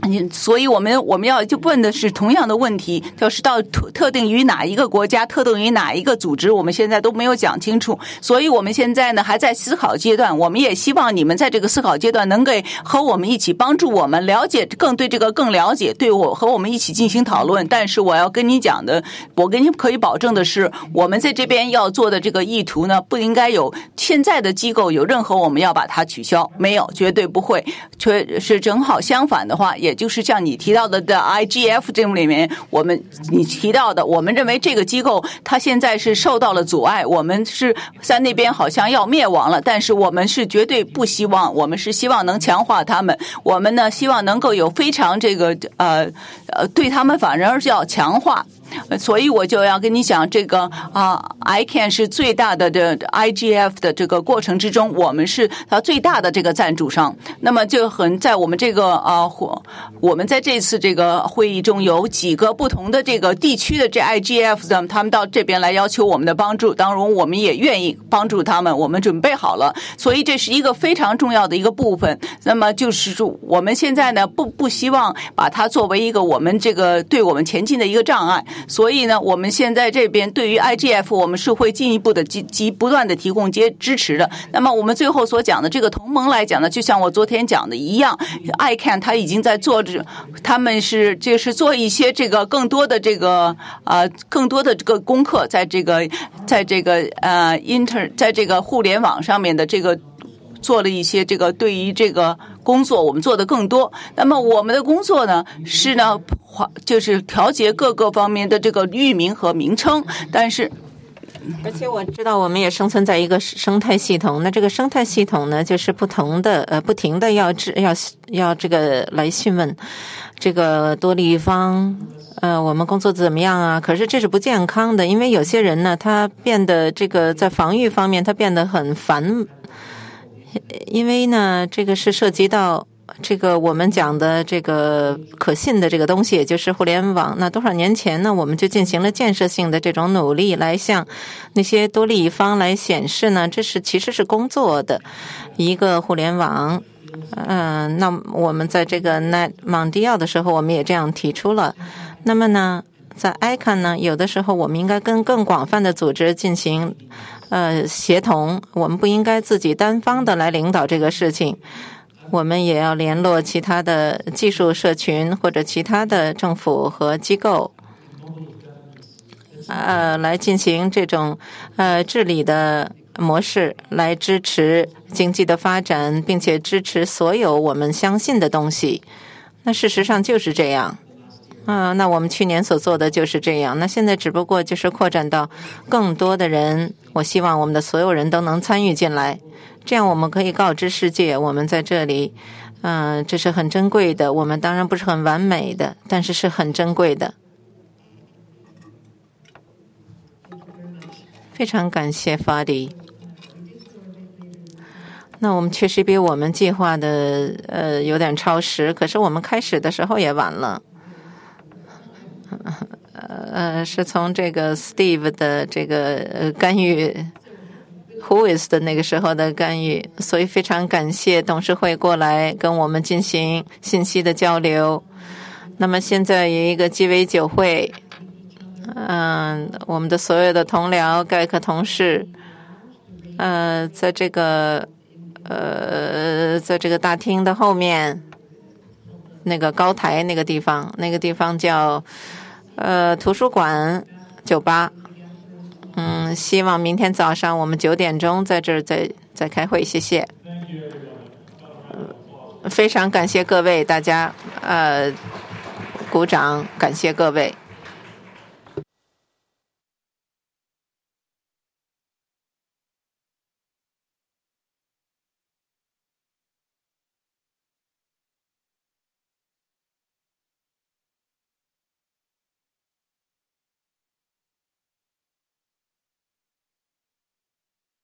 S2: 所以我们我们要就问的是同样的问题，就是到特特定于哪一个国家，特定于哪一个组织，我们现在都没有讲清楚。所以我们现在呢还在思考阶段，我们也希望你们在这个思考阶段能给和我们一起帮助我们了解，更对这个更了解，对我和我们一起进行讨论。但是我要跟你讲的，我跟你可以保证的是，我们在这边要做的这个意图呢，不应该有现在的机构有任何我们要把它取消，没有，绝对不会，却是正好相反的话，也也就是像你提到的的 I G F 这里面，我们你提到的，我们认为这个机构它现在是受到了阻碍，我们是在那边好像要灭亡了，但是我们是绝对不希望，我们是希望能强化他们，我们呢希望能够有非常这个呃呃对他们反而是要强化。所以我就要跟你讲，这个啊 ，I C A N 是最大的的 I G F 的这个过程之中，我们是它最大的这个赞助商。那么就很在我们这个啊，我们在这次这个会议中有几个不同的这个地区的这 I G F 的，他们到这边来要求我们的帮助，当然我们也愿意帮助他们，我们准备好了。所以这是一个非常重要的一个部分。那么就是说，我们现在呢不不希望把它作为一个我们这个对我们前进的一个障碍。所以呢，我们现在这边对于 I G F 我们是会进一步的及及不断的提供接支持的。那么我们最后所讲的这个同盟来讲呢，就像我昨天讲的一样 ，I C A N 他已经在做着，他们是就是做一些这个更多的这个呃更多的这个功课，在这个在这个呃 inter 在这个互联网上面的这个。做了一些这个对于这个工作我们做的更多。那么我们的工作呢是呢就是调节各个方面的这个域名和名称，但是
S1: 而且我知道我们也生存在一个生态系统，那这个生态系统呢就是不同的呃不停的要要要这个来询问这个多利方呃，我们工作怎么样啊？可是这是不健康的，因为有些人呢他变得这个在防御方面他变得很烦，因为呢，这个是涉及到这个我们讲的这个可信的这个东西，也就是互联网。那多少年前呢，我们就进行了建设性的这种努力，来向那些多利益方来显示呢，这是其实是工作的一个互联网。嗯、呃，那我们在这个 Net Mondial 的时候，我们也这样提出了。那么呢，在 I C A N 呢，有的时候我们应该跟更广泛的组织进行。呃，协同，我们不应该自己单方的来领导这个事情，我们也要联络其他的技术社群或者其他的政府和机构，呃，来进行这种呃治理的模式，来支持经济的发展，并且支持所有我们相信的东西。那事实上就是这样。啊、呃，那我们去年所做的就是这样。那现在只不过就是扩展到更多的人，我希望我们的所有人都能参与进来，这样我们可以告知世界，我们在这里，嗯、呃，这是很珍贵的。我们当然不是很完美的，但是是很珍贵的。非常感谢法迪。那我们确实比我们计划的呃有点超时，可是我们开始的时候也晚了。呃，是从这个 Steve 的这个呃干预 ，Who is 的那个时候的干预，所以非常感谢董事会过来跟我们进行信息的交流。那么现在有一个鸡尾酒会，嗯、呃，我们的所有的同僚、盖克同事，呃，在这个呃，在这个大厅的后面那个高台那个地方，那个地方叫。呃，图书馆酒吧，嗯，希望明天早上我们九点钟在这儿再再开会，谢谢。非常感谢各位，大家呃鼓掌，感谢各位。